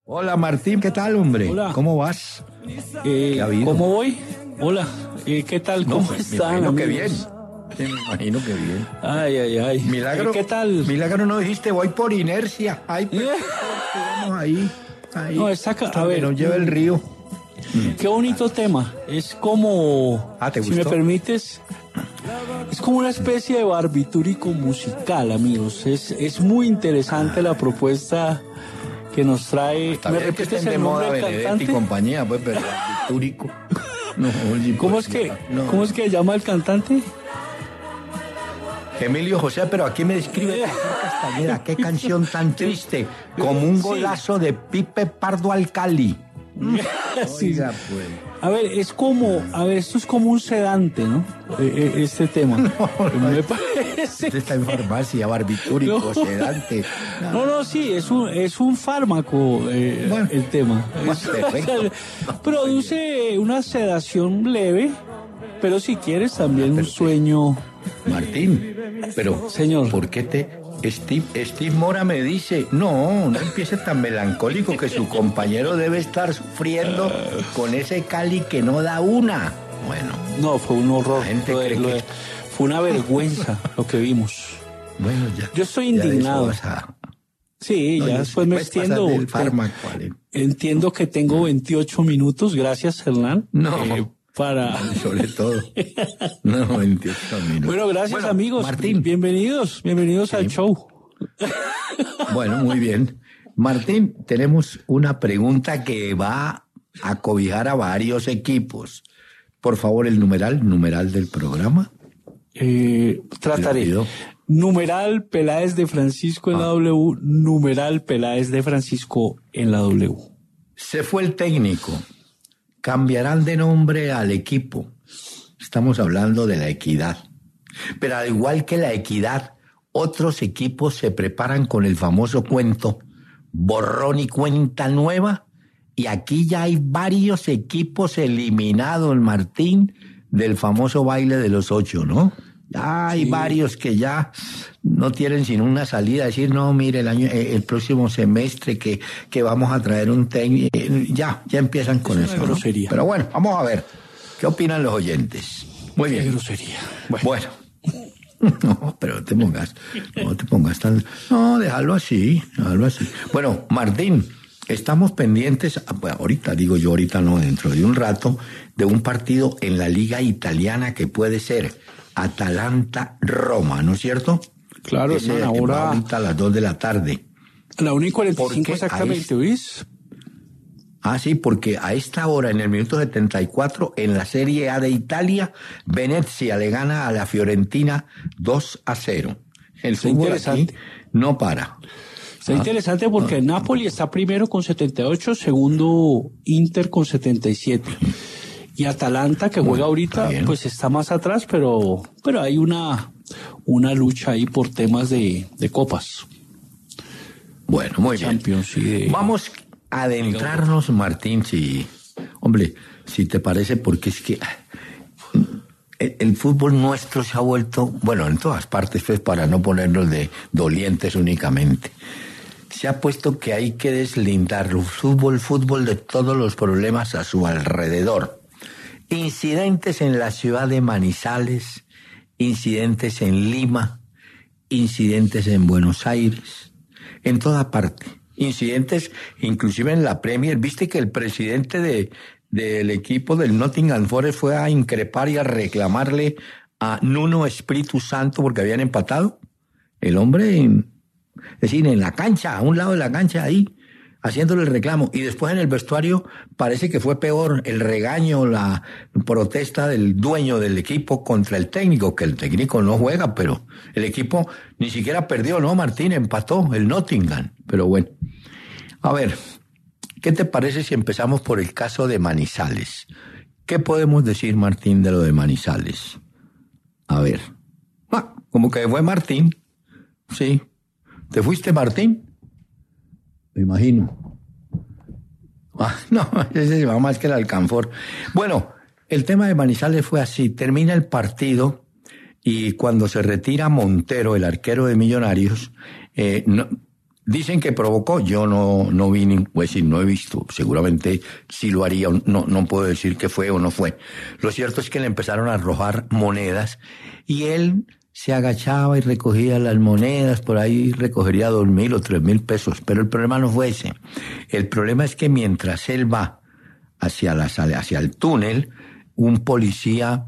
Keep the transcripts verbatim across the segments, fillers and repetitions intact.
Hola Martín, ¿qué tal, hombre? Hola. ¿Cómo vas? Eh, ¿Qué ha habido? ¿Cómo voy? Hola, eh, ¿qué tal? No, ¿Cómo me están, imagino que bien. amigos? Sí, me imagino que bien. Ay, ay, ay. Milagro. Eh, ¿Qué tal? Milagro no dijiste, voy por inercia. Ay, pues, vamos ahí, ahí. No, está acá, hasta a donde ver. nos lleva el río. Qué bonito tema. Es como, Ah, ¿te si me gustó? permites, es como una especie de barbitúrico musical, amigos. Es, es muy interesante la propuesta que nos trae. Está ¿Me bien que repites estén de el nombre moda del Benedetti y cantante? compañía, pues, pero Túrico. No, oye, ¿Cómo pues, es que, no. cómo es que se llama el cantante? Emilio José, pero aquí me describe César Castañeda, qué canción tan triste, como un Sí. golazo de Pipe Pardo Alcali. Sí. Oiga, pues. A ver, es como, a ver, esto es como un sedante, ¿no? Eh, eh, este tema. Me parece. Usted está en farmacia, barbitúrico, No. sedante. No, no, sí, es un, es un fármaco eh, Bueno. el tema. Bueno, Es- perfecto. produce una sedación leve, pero si quieres también un sueño. Martín, pero Señor. ¿por qué te... Steve, Steve Mora me dice, no, no empiece tan melancólico que su compañero debe estar sufriendo con ese Cali que no da una. Bueno, No, fue un horror. La gente Lo de- cree lo que- de- fue una vergüenza lo que vimos. bueno, ya. Yo estoy ya de eso indignado. vas a- Sí, no, ya yo- después me después pasas extiendo. del Te- fármaco, Ale. Entiendo que tengo veintiocho minutos, gracias Hernán. No. eh, para... Sobre todo. No, veintiocho minutos. Bueno, gracias Bueno, amigos. Martín. Bienvenidos, bienvenidos al show. Bueno, muy bien. Martín, tenemos una pregunta que va a cobijar a varios equipos. Por favor, el numeral, numeral del programa. Eh, trataré. Le pido. Numeral Peláez de Francisco en la W, numeral Peláez de Francisco en la W. Se fue el técnico. Cambiarán de nombre al equipo. Estamos hablando de la equidad. Pero al igual que la equidad, otros equipos se preparan con el famoso cuento borrón y cuenta nueva. Y aquí ya hay varios equipos eliminados, Martín, del famoso baile de los ocho, ¿no? Ya hay Sí. varios que ya no tienen sino una salida, decir, no, mire, el año, eh, el próximo semestre que, que vamos a traer un técnico, eh, ya, ya empiezan con Es eso, una ¿no? grosería. Pero bueno, vamos a ver, ¿qué opinan los oyentes? Muy Qué bien. grosería. Bueno. No, pero te pongas, no te pongas tan... No, déjalo así, déjalo así. Bueno, Martín, estamos pendientes, bueno, ahorita, digo yo ahorita no, dentro de un rato, de un partido en la Liga Italiana que puede ser Atalanta-Roma, ¿no es cierto? Claro, Ese hermano, que va ahora ahorita a las dos de la tarde. la una y cuarenta y cinco Porque exactamente, ahí- ¿oís? Ah, sí, porque a esta hora, en el minuto setenta y cuatro, en la Serie A de Italia, Venezia le gana a la Fiorentina dos a cero. El Está fútbol interesante. aquí no para. Está Ah. interesante porque el Napoli está primero con setenta y ocho, segundo Inter con setenta y siete. Y Atalanta, que juega está ahorita, bien. pues está más atrás, pero, pero hay una, una lucha ahí por temas de, de copas. Bueno, muy bien. Champions y de... Vamos a adentrarnos, Martín, si... Hombre, si te parece, porque es que el, el fútbol nuestro se ha vuelto, bueno, en todas partes, pues, para no ponernos de dolientes únicamente. Se ha puesto que hay que deslindar el fútbol, fútbol de todos los problemas a su alrededor. Incidentes en la ciudad de Manizales, incidentes en Lima, incidentes en Buenos Aires, en toda parte. Incidentes inclusive en la Premier. ¿Viste que el presidente de, del equipo del Nottingham Forest fue a increpar y a reclamarle a Nuno Espíritu Santo porque habían empatado? El hombre, en, es decir, en la cancha, a un lado de la cancha ahí, haciéndole el reclamo. Y después en el vestuario parece que fue peor el regaño, la protesta del dueño del equipo contra el técnico, que el técnico no juega, pero el equipo ni siquiera perdió, ¿no, Martín? Empató el Nottingham. Pero bueno, a ver, ¿qué te parece si empezamos por el caso de Manizales? ¿Qué podemos decir, Martín, de lo de Manizales? A ver, ah, como que fue Martín. Sí. ¿Te fuiste, Martín? Me imagino. Ah, no, ese se va más que el alcanfor. Bueno, el tema de Manizales fue así. Termina el partido y cuando se retira Montero, el arquero de Millonarios, eh, no, Dicen que provocó, yo no, no vi, ni, pues sí, no he visto, seguramente sí lo haría, no, no puedo decir que fue o no fue. Lo cierto es que le empezaron a arrojar monedas y él se agachaba y recogía las monedas, por ahí recogería dos mil o tres mil pesos, pero el problema no fue ese. El problema es que mientras él va hacia, la, hacia el túnel, un policía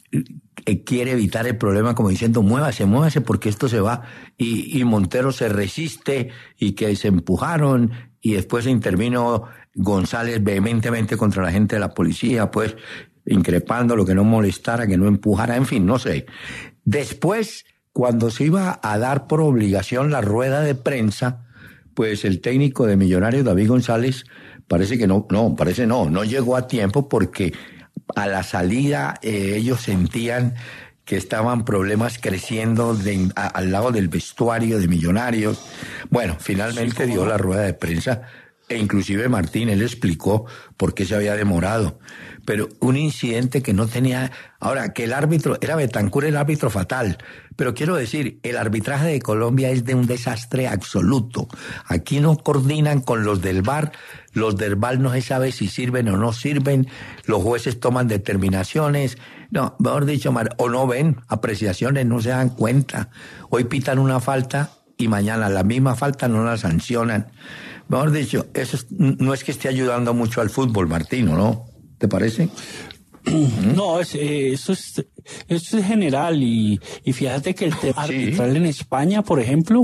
quiere evitar el problema como diciendo muévase, muévase porque esto se va y, y Montero se resiste y que se empujaron y después intervino González vehementemente contra la gente de la policía, pues increpando lo que no molestara, que no empujara, en fin, no sé. Después, cuando se iba a dar por obligación la rueda de prensa, pues el técnico de Millonarios, David González, parece que no, no, parece no, no llegó a tiempo porque a la salida eh, ellos sentían que estaban problemas creciendo de, a, al lado del vestuario de Millonarios. Bueno, finalmente sí, dio la rueda de prensa e inclusive Martín, él explicó por qué se había demorado. Pero un incidente que no tenía... Ahora, que el árbitro, era Betancur el árbitro fatal, pero quiero decir, el arbitraje de Colombia es de un desastre absoluto. Aquí no coordinan con los del V A R, los del V A R no se sabe si sirven o no sirven, los jueces toman determinaciones, no, mejor dicho, o no ven apreciaciones, no se dan cuenta. Hoy pitan una falta y mañana la misma falta no la sancionan. Mejor dicho, eso es, no es que esté ayudando mucho al fútbol, Martino, ¿no? ¿Te parece? No, es, eh, eso, es, eso es general y, y fíjate que el tema Sí. arbitral en España, por ejemplo,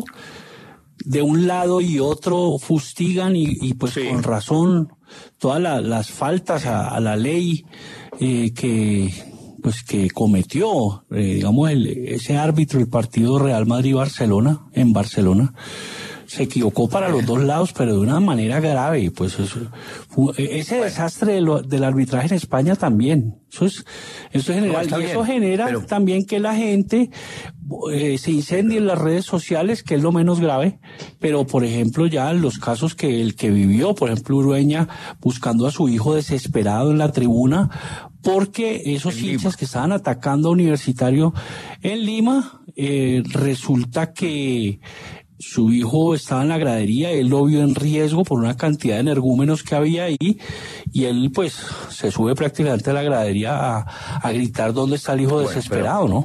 de un lado y otro fustigan y, y pues Sí. con razón todas la, las faltas a, a la ley eh, que pues que cometió, eh, digamos, el, ese árbitro del partido Real Madrid-Barcelona, en Barcelona, se equivocó para los dos lados, pero de una manera grave. Pues eso, fue, ese desastre de lo, del arbitraje en España también. Eso es, eso es general. No, y eso bien, genera pero... también que la gente eh, se incendie en las redes sociales, que es lo menos grave. Pero, por ejemplo, ya los casos que el que vivió, por ejemplo, Urueña, buscando a su hijo desesperado en la tribuna, porque esos En hinchas Lima. que estaban atacando a Universitario en Lima, eh, resulta que su hijo estaba en la gradería, él lo vio en riesgo por una cantidad de energúmenos que había ahí, y él pues se sube prácticamente a la gradería a, a gritar dónde está el hijo Bueno, desesperado, pero, ¿no?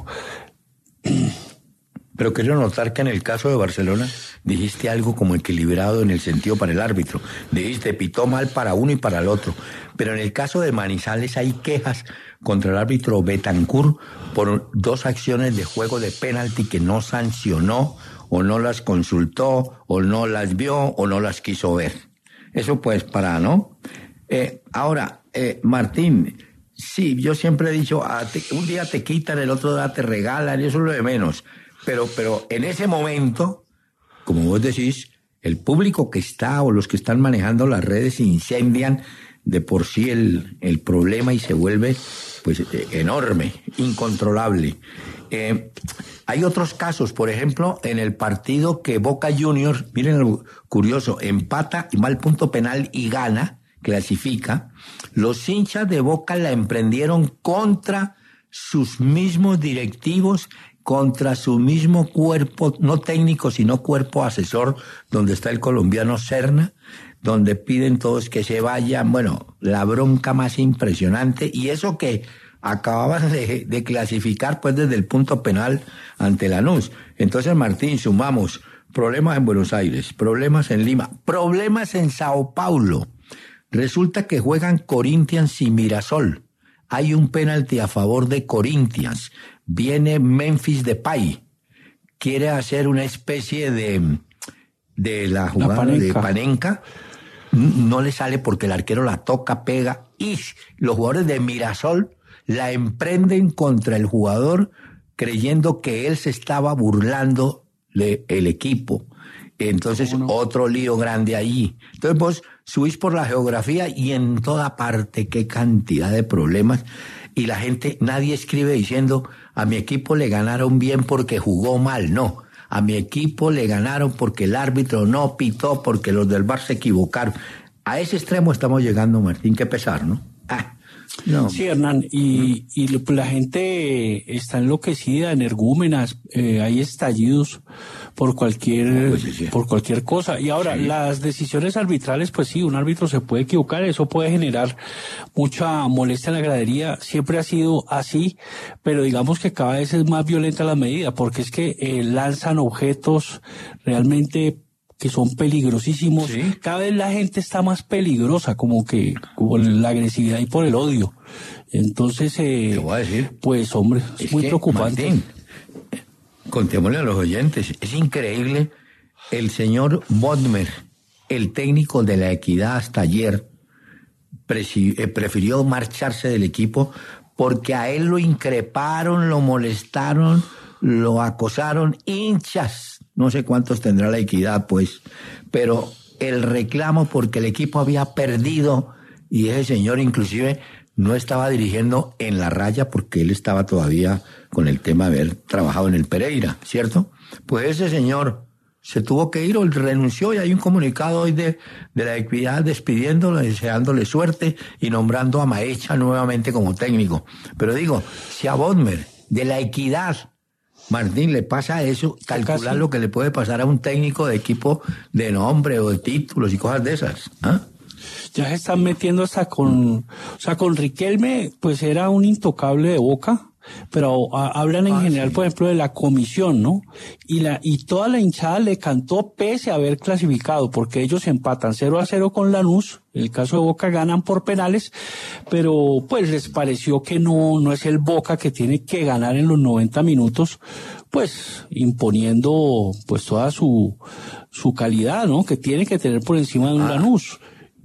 Pero quiero notar que en el caso de Barcelona dijiste algo como equilibrado en el sentido para el árbitro. Dijiste, pitó mal para uno y para el otro. Pero en el caso de Manizales hay quejas contra el árbitro Betancur por dos acciones de juego de penalti que no sancionó, o no las consultó, o no las vio, o no las quiso ver. Eso pues para, ¿no? Eh, ahora, eh, Martín, sí, yo siempre he dicho, a ti, un día te quitan, el otro día te regalan, y eso es lo de menos. Pero, pero en ese momento, como vos decís, el público que está o los que están manejando las redes incendian de por sí el, el problema y se vuelve pues eh, enorme, incontrolable. Eh, hay otros casos, por ejemplo, en el partido que Boca Juniors, miren lo curioso, empata y va al punto penal y gana, clasifica. Los hinchas de Boca la emprendieron contra sus mismos directivos, contra su mismo cuerpo, no técnico, sino cuerpo asesor, donde está el colombiano Serna, donde piden todos que se vayan. Bueno, la bronca más impresionante, y eso que acababan de, de clasificar pues desde el punto penal ante Lanús. Entonces, Martín, sumamos problemas en Buenos Aires, problemas en Lima, problemas en Sao Paulo. Resulta que juegan Corinthians y Mirasol. Hay un penalti a favor de Corinthians. Viene Memphis Depay. Quiere hacer una especie de, de la jugada la de Panenka. No le sale porque el arquero la toca, pega. Y los jugadores de Mirasol la emprenden contra el jugador creyendo que él se estaba burlando del equipo. Entonces, no? Otro lío grande allí. Entonces vos subís por la geografía y en toda parte qué cantidad de problemas. Y la gente, nadie escribe diciendo, a mi equipo le ganaron bien porque jugó mal. No, a mi equipo le ganaron porque el árbitro no pitó, porque los del V A R se equivocaron. A ese extremo estamos llegando, Martín, qué pesar, ¿no? Ah, No. Sí, Hernán, y, y lo- pues la gente está enloquecida, energúmenas, eh, hay estallidos por cualquier, No, pues sí, sí. por cualquier cosa. Y ahora, Sí. las decisiones arbitrales, pues sí, un árbitro se puede equivocar, eso puede generar mucha molestia en la gradería, siempre ha sido así, pero digamos que cada vez es más violenta la medida, porque es que eh, lanzan objetos realmente que son peligrosísimos. Sí. Cada vez la gente está más peligrosa, como que por la agresividad y por el odio. Entonces, eh, Te voy a decir. pues hombre, es, Es muy que, preocupante. Martín, contémosle a los oyentes, es increíble, el señor Bodmer, el técnico de la Equidad hasta ayer, presi- eh, prefirió marcharse del equipo porque a él lo increparon, lo molestaron, lo acosaron, hinchas, no sé cuántos tendrá la Equidad, pues, pero el reclamo porque el equipo había perdido y ese señor inclusive no estaba dirigiendo en la raya porque él estaba todavía con el tema de haber trabajado en el Pereira, ¿cierto? Pues ese señor se tuvo que ir o renunció y hay un comunicado hoy de, de la Equidad despidiéndolo, deseándole suerte y nombrando a Maecha nuevamente como técnico. Pero digo, si a Bodmer de la Equidad, Martín, le pasa eso, calcular casi. lo que le puede pasar a un técnico de equipo de nombre o de títulos y cosas de esas. ¿Ah? Ya se están metiendo hasta con, o sea, con Riquelme, pues era un intocable de Boca, pero a, hablan en Ah, general, sí. por ejemplo, de la comisión, ¿no? Y la, y toda la hinchada le cantó pese a haber clasificado, porque ellos empatan cero a cero con Lanús, en el caso de Boca ganan por penales, pero pues les pareció que no, no es el Boca que tiene que ganar en los noventa minutos, pues imponiendo pues toda su, su calidad, ¿no? Que tiene que tener por encima de un Ah. Lanús.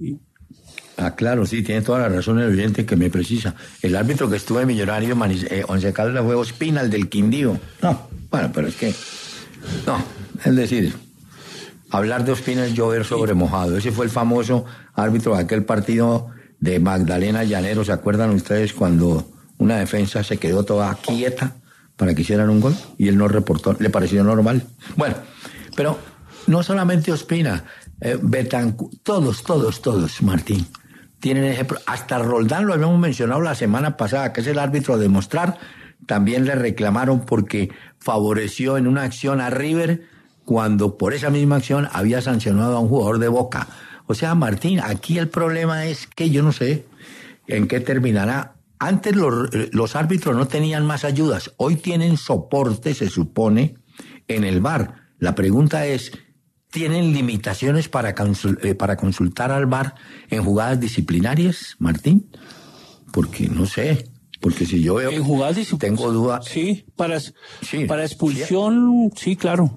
Ah, claro, sí, tiene toda la razón el oyente que me precisa. El árbitro que estuvo en Millonario, Maniz- eh, Once Caldas, fue Ospina, el del Quindío. No, bueno, pero es que... No, es decir, hablar de Ospina es llover sobre mojado. Ese fue el famoso árbitro de aquel partido de Magdalena Llanero. ¿Se acuerdan ustedes cuando una defensa se quedó toda quieta para que hicieran un gol? Y él no reportó, le pareció normal. Bueno, pero no solamente Ospina, eh, Betancourt, todos, todos, todos, Martín, tienen ese... pro- Hasta Roldán, lo habíamos mencionado la semana pasada, que es el árbitro de Mostrar, también le reclamaron porque favoreció en una acción a River cuando por esa misma acción había sancionado a un jugador de Boca. O sea, Martín, aquí el problema es que yo no sé en qué terminará. Antes los, los árbitros no tenían más ayudas, hoy tienen soporte, se supone, en el V A R. La pregunta es, ¿tienen limitaciones para, consul- eh, para consultar al V A R en jugadas disciplinarias, Martín? Porque no sé, porque si yo veo, En jugadas discipl- tengo duda. Sí, para, Sí, para expulsión, sí, claro.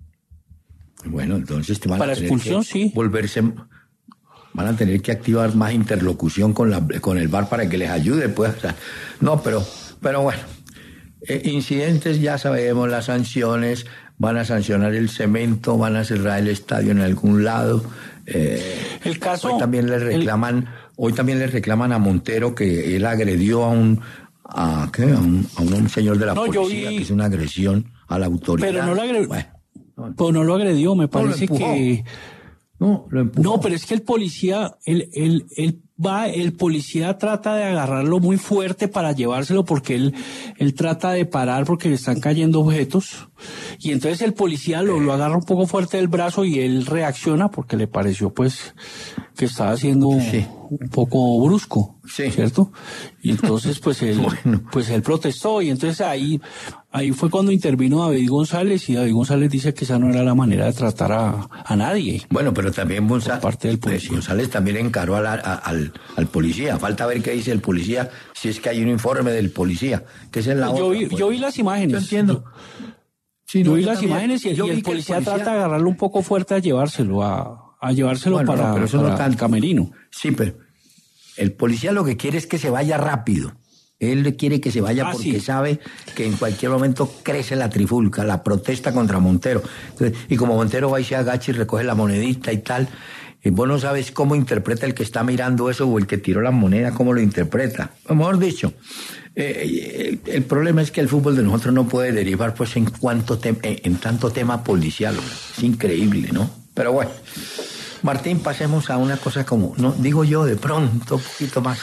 Bueno, entonces te van Para a tener expulsión, que sí. volverse, van a tener que activar más interlocución con la con el V A R para que les ayude, pues. O sea, no, pero, pero bueno, eh, incidentes ya sabemos, las sanciones, van a sancionar el cemento, van a cerrar el estadio en algún lado. Eh, El caso. hoy también le reclaman, el- hoy también le reclaman a Montero que él agredió a un a, ¿qué? a, un, a un señor de la No, yo policía, vi- que es una agresión a la autoridad. Pero no lo agredió. Bueno, no, Pues no lo agredió, me lo parece empujó. que. no, lo empujó. No, pero es que el policía, él, él, él va, el policía trata de agarrarlo muy fuerte para llevárselo porque él, él trata de parar porque le están cayendo objetos. Y entonces el policía lo, lo agarra un poco fuerte del brazo y él reacciona porque le pareció pues que estaba siendo Sí. un poco brusco, Sí. ¿cierto? Y entonces pues él, Bueno. pues él protestó y entonces ahí, ahí fue cuando intervino David González y David González dice que esa no era la manera de tratar a, a nadie. Bueno, pero también González, Por parte del policía. González también encaró a la- a- al, al policía. Falta ver qué dice el policía, si es que hay un informe del policía, que esa es la yo, otra, vi, pues. yo vi las imágenes. Yo entiendo. Sí, Yo no, vi yo las también. imágenes y, el- Yo y vi el que policía trata de agarrarlo un poco fuerte a llevárselo, a, a llevárselo Bueno, para, no, pero eso no para tanto. el camerino. Sí, pero el policía lo que quiere es que se vaya rápido. Él quiere que se vaya Ah, porque sí. sabe que en cualquier momento crece la trifulca, la protesta contra Montero. Entonces, y como Montero va y se agacha y recoge la monedita y tal, y vos no sabes cómo interpreta el que está mirando eso o el que tiró la moneda, cómo lo interpreta. O mejor dicho, eh, el, el problema es que el fútbol de nosotros no puede derivar pues en, cuanto tem- en, en tanto tema policial. Hombre. Es increíble, ¿no? Pero bueno. Martín, pasemos a una cosa como, no digo yo, de pronto, un poquito más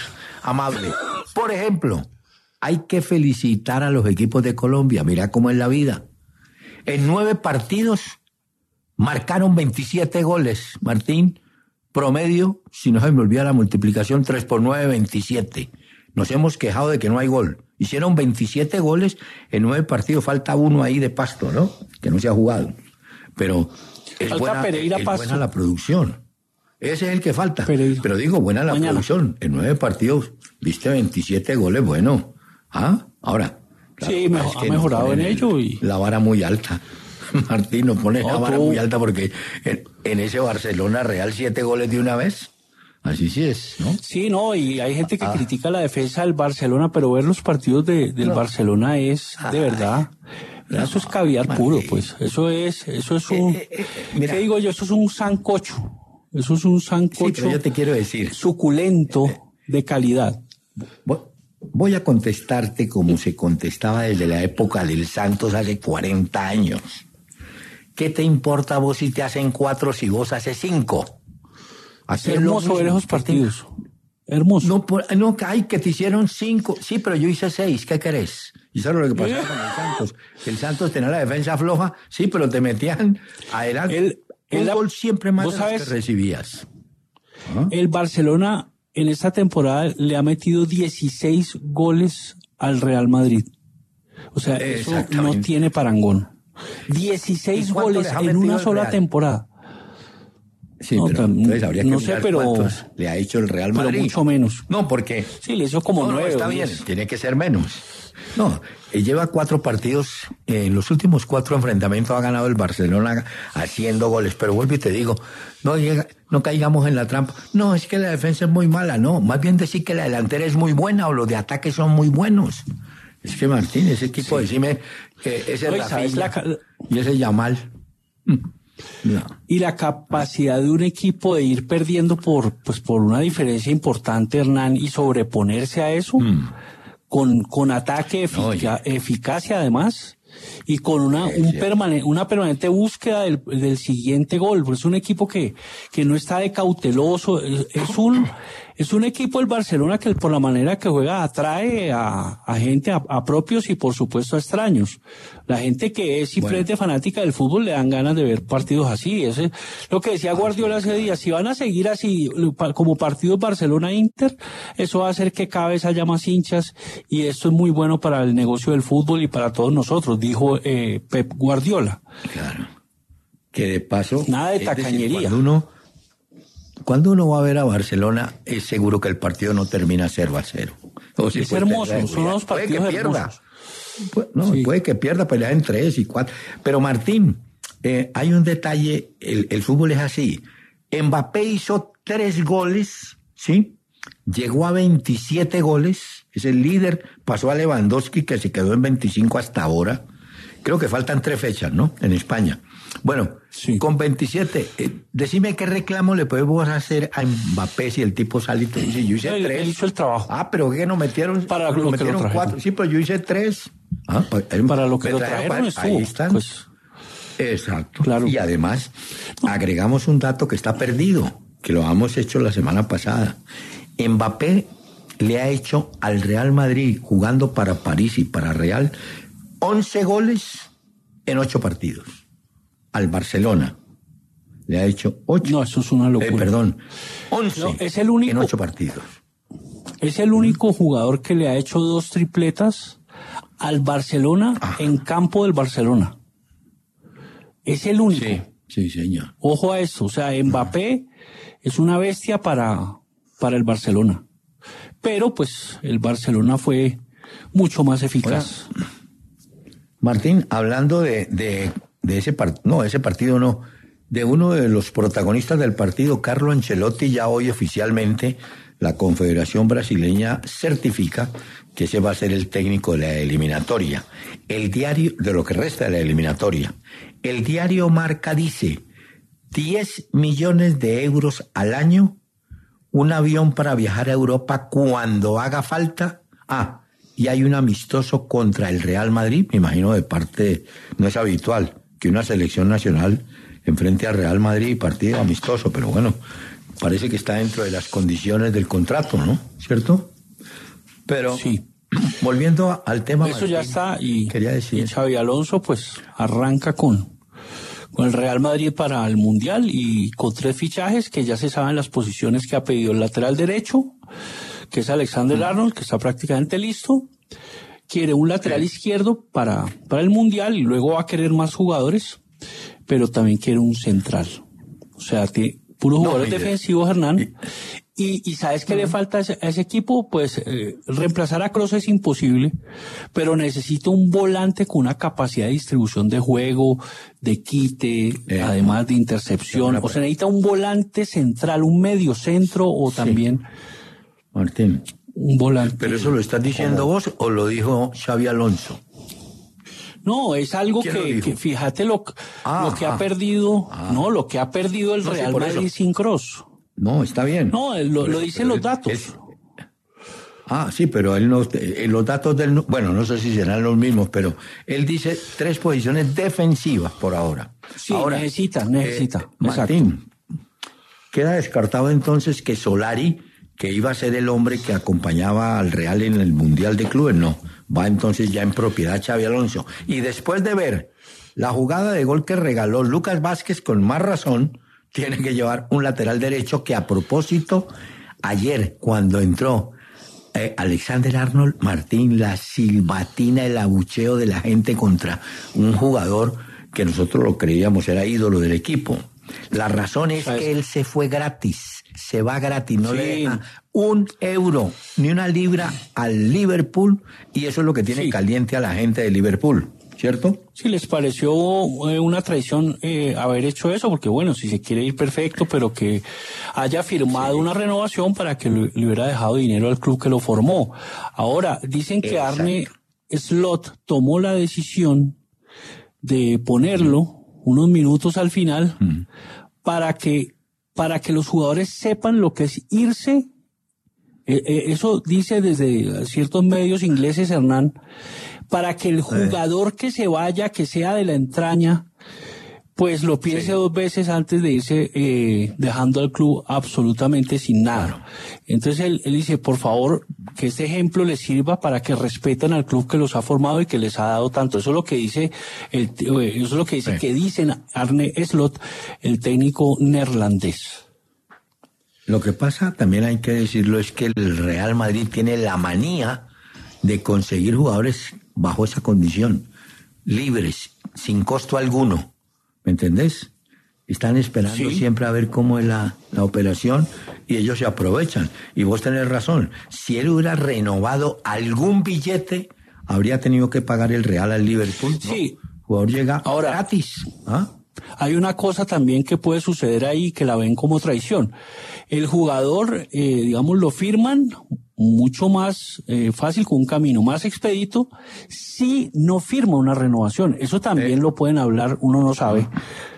amable. Por ejemplo, hay que felicitar a los equipos de Colombia. Mira cómo es la vida. En nueve partidos marcaron veintisiete goles, Martín. Promedio, si no se me olvida la multiplicación, tres por nueve, veintisiete. Nos hemos quejado de que no hay gol. Hicieron veintisiete goles en nueve partidos. Falta uno ahí de Pasto, ¿no? Que no se ha jugado. Pero es, buena, Pereira, es Pasto. buena la producción. Ese es el que falta. Pereira. Pero digo, buena la Mañana. producción. En nueve partidos, viste veintisiete goles, bueno. ¿Ah? Ahora. Sí, mejor, es que ha mejorado en ello. Y... La vara muy alta. Martín, nos pone no, la vara tú... muy alta porque en, en ese Barcelona Real siete goles de una vez. Así sí es, ¿no? Sí, no, y hay gente que ah. critica la defensa del Barcelona, pero ver los partidos de, del no. Barcelona es, de verdad, no, eso es caviar Martín. Puro, pues. Eso es, eso es un, eh, eh, eh, mira, ¿qué digo yo? Eso es un sancocho. Eso es un sancocho. Sí, pero yo te quiero decir. Suculento, de calidad. Voy a contestarte como se contestaba desde la época del Santos hace cuarenta años. ¿Qué te importa a vos si te hacen cuatro si vos haces cinco? Así hermoso ver esos partidos. Hermoso. No, por, no, ay, que te hicieron cinco. Sí, pero yo hice seis. ¿Qué querés? Y eso es lo que pasaba con el Santos. El Santos tenía la defensa floja. Sí, pero te metían adelante. El, el, un gol siempre más de los que recibías. ¿Ah? El Barcelona en esta temporada le ha metido dieciséis goles al Real Madrid. O sea, eso no tiene parangón. dieciséis goles en una sola temporada. Sí, no, pero entonces habría que no sé, pero le ha hecho el Real Madrid. Pero mucho menos. No, porque sí, le hizo como no, nueve. No, está bien, tiene que ser menos. No, él lleva cuatro partidos, en los últimos cuatro enfrentamientos ha ganado el Barcelona haciendo goles, pero vuelvo y te digo, no llega, no caigamos en la trampa. No, es que la defensa es muy mala, no, más bien decir que la delantera es muy buena o los de ataque son muy buenos. Es que Martín, ese equipo, sí. Decime, eh, ese Oye, Rafinha la... y ese Yamal. No. Y la capacidad de un equipo de ir perdiendo por, pues, por una diferencia importante, Hernán, y sobreponerse a eso, mm. con, con ataque efica- no, eficacia además, y con una, sí, un sí. Permane- una permanente búsqueda del, del siguiente gol. Pues es un equipo que, que no está de cauteloso, es, es un, es un equipo del Barcelona que por la manera que juega atrae a, a gente, a, a propios y por supuesto a extraños. La gente que es simplemente bueno. fanática del fútbol le dan ganas de ver partidos así. Ese es lo que decía Guardiola hace días. Si van a seguir así como partidos Barcelona-Inter, eso va a hacer que cada vez haya más hinchas y esto es muy bueno para el negocio del fútbol y para todos nosotros, dijo eh, Pep Guardiola. Claro. Que de paso... Nada de tacañería. Decir, cuando uno, cuando uno va a ver a Barcelona, es seguro que el partido no termina cero a cero. O si es hermoso, son los partidos puede que hermosos. Pierda. Pu- no, sí. Puede que pierda, pelea en tres y cuatro. Pero Martín, eh, hay un detalle, el, el fútbol es así. Mbappé hizo tres goles, ¿sí? Llegó a veintisiete goles, es el líder, pasó a Lewandowski que se quedó en veinticinco hasta ahora. Creo que faltan tres fechas, ¿no? En España. Bueno, sí. Con veintisiete, eh, decime qué reclamo le podemos hacer a Mbappé si el tipo sale y te dice, yo hice él, tres. Él hizo el trabajo. Ah, pero ¿qué nos metieron? Para nos lo metieron que lo cuatro. Sí, pero yo hice tres. Ah, pues, para lo que lo trajeron estuvo. Ahí están. Pues, exacto. Claro. Y además, agregamos un dato que está perdido, que lo hemos hecho la semana pasada. Mbappé le ha hecho al Real Madrid, jugando para París y para Real, once goles en ocho partidos. Al Barcelona le ha hecho ocho. No, eso es una locura. Eh, perdón, once no, es el único, en ocho partidos. Es el único jugador que le ha hecho dos tripletas al Barcelona Ajá. en campo del Barcelona. Es el único. Sí, sí, señor. Ojo a eso, o sea, Mbappé Ajá. es una bestia para, para el Barcelona. Pero pues el Barcelona fue mucho más eficaz. Hola. Martín, hablando de, de, de ese partido, no, ese partido no, de uno de los protagonistas del partido, Carlo Ancelotti, ya hoy oficialmente la Confederación Brasileña certifica que ese va a ser el técnico de la eliminatoria. El diario, de lo que resta de la eliminatoria, el diario Marca dice, diez millones de euros al año, un avión para viajar a Europa cuando haga falta. Ah, y hay un amistoso contra el Real Madrid, me imagino de parte, no es habitual que una selección nacional enfrente al Real Madrid, partido amistoso, pero bueno, parece que está dentro de las condiciones del contrato, ¿no? ¿Cierto? Pero Sí. volviendo al tema, Eso ya Martín, está y, quería decir, y Xabi Alonso pues arranca con, con el Real Madrid para el Mundial y con tres fichajes que ya se saben las posiciones que ha pedido el lateral derecho, que es Alexander Arnold, que está prácticamente listo. Quiere un lateral Sí. izquierdo para, para el Mundial y luego va a querer más jugadores, pero también quiere un central. O sea, tiene puros No, jugadores mire. defensivos, Hernán. Y- Y, y ¿sabes qué le falta a ese, a ese equipo? Pues eh, reemplazar a Kroos es imposible, pero necesita un volante con una capacidad de distribución de juego, de quite, Eh, además de intercepción. O sea, necesita un volante central, un medio centro o Sí. también Martín, un volante. ¿pero eso lo estás diciendo como- vos o lo dijo Xabi Alonso? No, es algo ¿Quién lo que, dijo? que fíjate lo, Ah, lo que ah, ha perdido, ah. no, lo que ha perdido el No, sí, Real por Madrid eso. sin Kroos. No, está bien. No, lo, Por lo eso, dicen pero los es- datos. es- Ah, sí, pero él no, eh, los datos del, bueno, no sé si serán los mismos, pero él dice tres posiciones defensivas por ahora. Sí, ahora, necesita, necesita. eh, Martín, queda descartado entonces que Solari, que iba a ser el hombre que acompañaba al Real en el Mundial de Clubes, no, va entonces ya en propiedad Xabi Alonso. Y después de ver la jugada de gol que regaló Lucas Vázquez, con más razón, tiene que llevar un lateral derecho que, a propósito, ayer cuando entró eh, Alexander Arnold, Martín, la silbatina, el abucheo de la gente contra un jugador que nosotros lo creíamos era ídolo del equipo. La razón es ¿Sabes? que él se fue gratis, se va gratis, no Sí. le deja un euro ni una libra al Liverpool, y eso es lo que tiene Sí. caliente a la gente de Liverpool, ¿cierto? Sí, les pareció eh, una traición eh, haber hecho eso, porque bueno, si se quiere ir perfecto, pero que haya firmado una renovación para que le, le hubiera dejado dinero al club que lo formó. Ahora, dicen que Exacto. Arne Slot tomó la decisión de ponerlo unos minutos al final Mm. para que, para que los jugadores sepan lo que es irse. Eh, eh, eso dice desde ciertos medios ingleses, Hernán, para que el jugador que se vaya, que sea de la entraña, pues lo piense Sí. dos veces antes de irse, eh, dejando al club absolutamente sin nada. Entonces él, él dice, por favor, que este ejemplo les sirva para que respeten al club que los ha formado y que les ha dado tanto. Eso es lo que dice, el, eso es lo que dice, Sí. que dicen Arne Slot, el técnico neerlandés. Lo que pasa, también hay que decirlo, es que el Real Madrid tiene la manía de conseguir jugadores bajo esa condición, libres, sin costo alguno. ¿Me entendés? Están esperando Sí. siempre a ver cómo es la, la operación y ellos se aprovechan. Y vos tenés razón, si él hubiera renovado algún billete, habría tenido que pagar el Real al Liverpool, ¿no? Sí. El jugador llega Ahora- gratis. ¿Ah? Hay una cosa también que puede suceder ahí que la ven como traición. El jugador, eh, digamos, lo firman mucho más eh, fácil, con un camino más expedito, si no firma una renovación. Eso también Eh. lo pueden hablar, uno no sabe.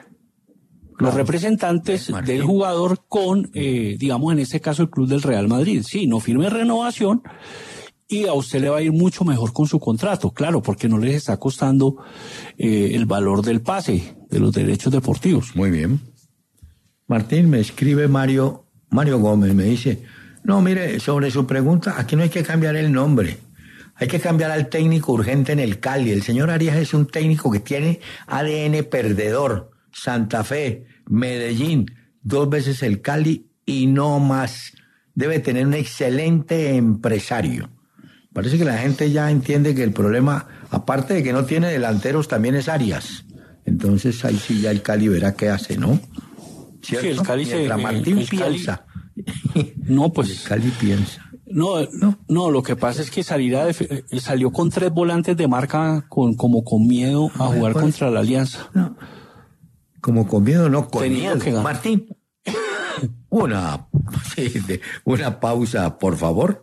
Los Claro. representantes Eh, Martín. del jugador con, eh, digamos, en este caso el club del Real Madrid. Sí, no firme renovación y a usted le va a ir mucho mejor con su contrato, claro, porque no les está costando eh, el valor del pase, de los derechos deportivos. Muy bien. Martín, me escribe Mario, Mario Gómez, me dice, no, mire, sobre su pregunta, aquí no hay que cambiar el nombre. Hay que cambiar al técnico urgente en el Cali. El señor Arias es un técnico que tiene A D N perdedor. Santa Fe, Medellín, dos veces el Cali y no más. Debe tener un excelente empresario. Parece que la gente ya entiende que el problema, aparte de que no tiene delanteros, también es Arias. Entonces ahí sí ya el Cali verá qué hace, ¿no? ¿Cierto? Sí, el Cali se- Mientras el- Martín el Cali- piensa. No, pues- El Cali piensa. No, no, no, lo que pasa es que salir a def- eh, salió con tres volantes de marca con como con miedo a jugar pues- contra la Alianza. No. Como con miedo, no, con Tenía miedo. que ganar. Martín, una, sí, de- una pausa, por favor.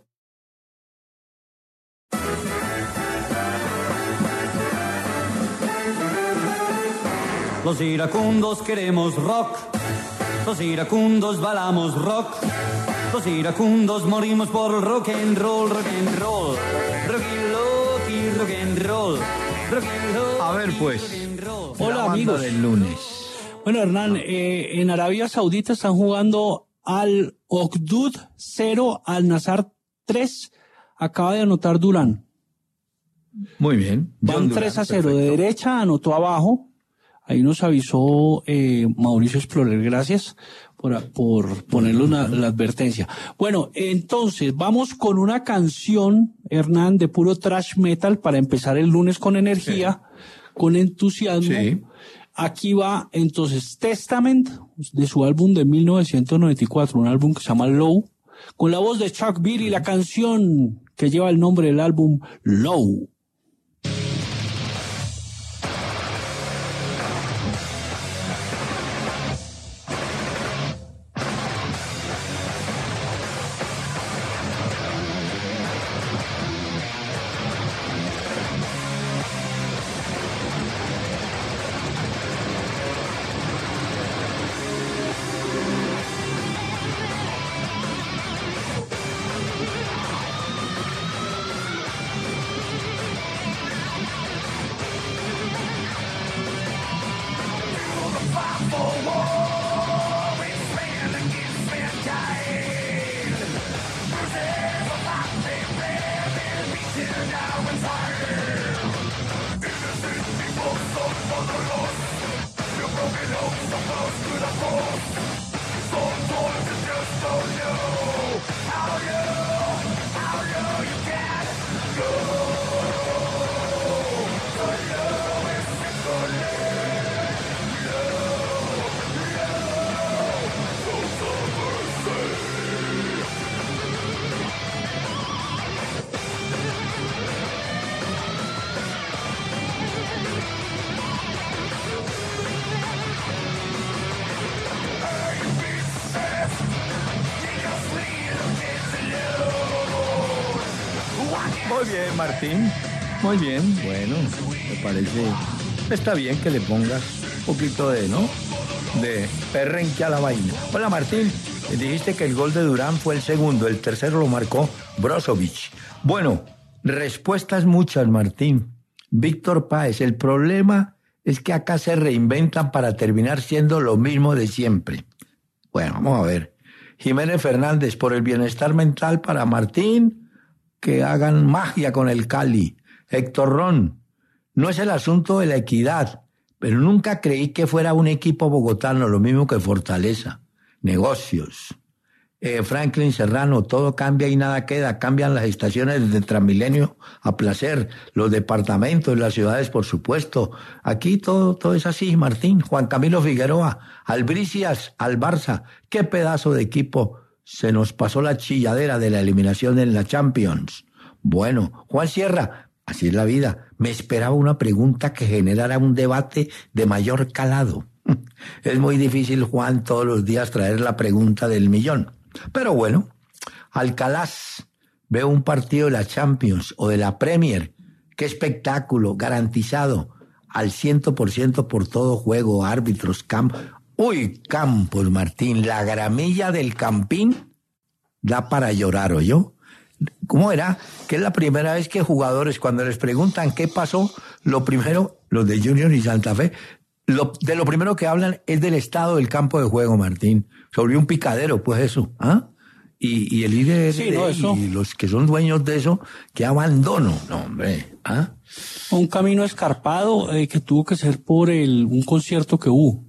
Los iracundos queremos rock, los iracundos balamos rock, los iracundos morimos por rock and roll, rock and roll, rock and roll, y rock and roll, rock and roll. A ver, pues. rock and roll. Hola, La banda amigos. del lunes. Bueno, Hernán, eh, en Arabia Saudita están jugando al Ogdud cero, al Nazar tres, acaba de anotar Durán. Muy bien. Van tres a cero. De derecha anotó abajo. Ahí nos avisó eh, Mauricio Explorer. Gracias por, por ponerle una, la advertencia. Bueno, entonces vamos con una canción, Hernán, de puro thrash metal para empezar el lunes con energía, sí. con entusiasmo. Sí. Aquí va entonces Testament, de su álbum de mil novecientos noventa y cuatro, un álbum que se llama Low, con la voz de Chuck Berry y la canción que lleva el nombre del álbum, Low. Muy bien, Martín. Muy bien. Bueno, me parece... Está bien que le pongas un poquito de, ¿no? De perrenque a la vaina. Hola, Martín. Dijiste que el gol de Durán fue el segundo. El tercero lo marcó Brozovic. Bueno, respuestas muchas, Martín. Víctor Páez, el problema es que acá se reinventan para terminar siendo lo mismo de siempre. Bueno, vamos a ver. Jiménez Fernández, por el bienestar mental para Martín... que hagan magia con el Cali. Héctor Ron, no es el asunto de la equidad, pero nunca creí que fuera un equipo bogotano, lo mismo que Fortaleza. Negocios. Eh, Franklin Serrano, todo cambia y nada queda. Cambian las estaciones de Transmilenio a placer, los departamentos, las ciudades, por supuesto. Aquí todo, todo es así, Martín. Juan Camilo Figueroa, Albricias, al Barça. Qué pedazo de equipo. Se nos pasó la chilladera de la eliminación en la Champions. Bueno, Juan Sierra, así es la vida. Me esperaba una pregunta que generara un debate de mayor calado. Es muy difícil, Juan, todos los días traer la pregunta del millón. Pero bueno, Alcalás, veo un partido de la Champions o de la Premier. Qué espectáculo, garantizado al cien por ciento por todo juego, árbitros, campo. Uy, Campos, Martín, la gramilla del Campín da para llorar, ¿oyó? ¿Cómo era? Que es la primera vez que jugadores, cuando les preguntan qué pasó, lo primero, los de Junior y Santa Fe, lo, de lo primero que hablan es del estado del campo de juego, Martín. Se volvió un picadero, pues eso, ¿ah? Y, y el líder sí, no, eso. Y los que son dueños de eso, qué abandono, no, hombre, ¿ah? Un camino escarpado eh, que tuvo que ser por el un concierto que hubo.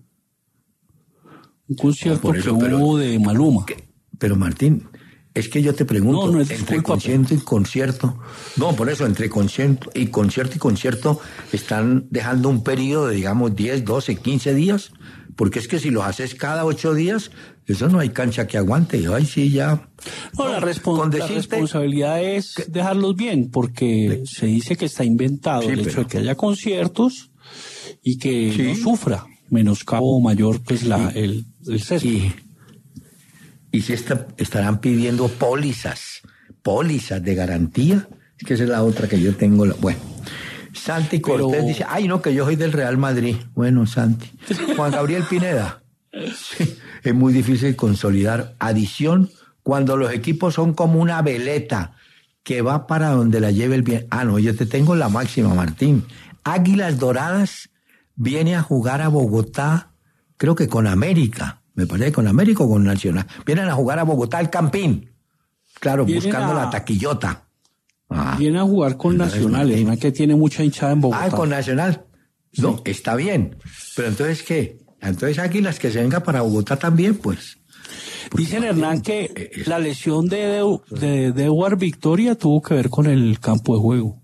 Un concierto eso, que pero, hubo de Maluma. Que, pero Martín, es que yo te pregunto, no, no es entre concierto y concierto, no, por eso, entre concierto y concierto y concierto, están dejando un periodo de, digamos, diez, doce, quince días, porque es que si los haces cada ocho días, eso no hay cancha que aguante, ay, sí, ya. No, no la, respon la responsabilidad es que, dejarlos bien, porque sí. se dice que está inventado sí, el hecho pero, de que haya conciertos y que sí. no sufra. Menoscabo mayor, pues la, el, el césped. Y, y si está, estarán pidiendo pólizas, pólizas de garantía, es que esa es la otra que yo tengo. La, bueno, Santi Cortés Pero... dice, ay no, que yo soy del Real Madrid. Bueno, Santi. Juan Gabriel Pineda, sí, es muy difícil consolidar adición cuando los equipos son como una veleta que va para donde la lleve el bien. Ah, no, yo te tengo la máxima, Martín. Águilas Doradas viene a jugar a Bogotá, creo que con América, me parece con América o con Nacional. Vienen a jugar a Bogotá al Campín, claro, Vienen buscando a... la taquillota. Ah, viene a jugar con Nacional, es una que tiene mucha hinchada en Bogotá. Ah, con Nacional. Sí. No, está bien. Pero entonces, ¿qué? Entonces Águilas que se venga para Bogotá también, pues. Dicen, Hernán, que la lesión de, de, de, de Eduard Victoria tuvo que ver con el campo de juego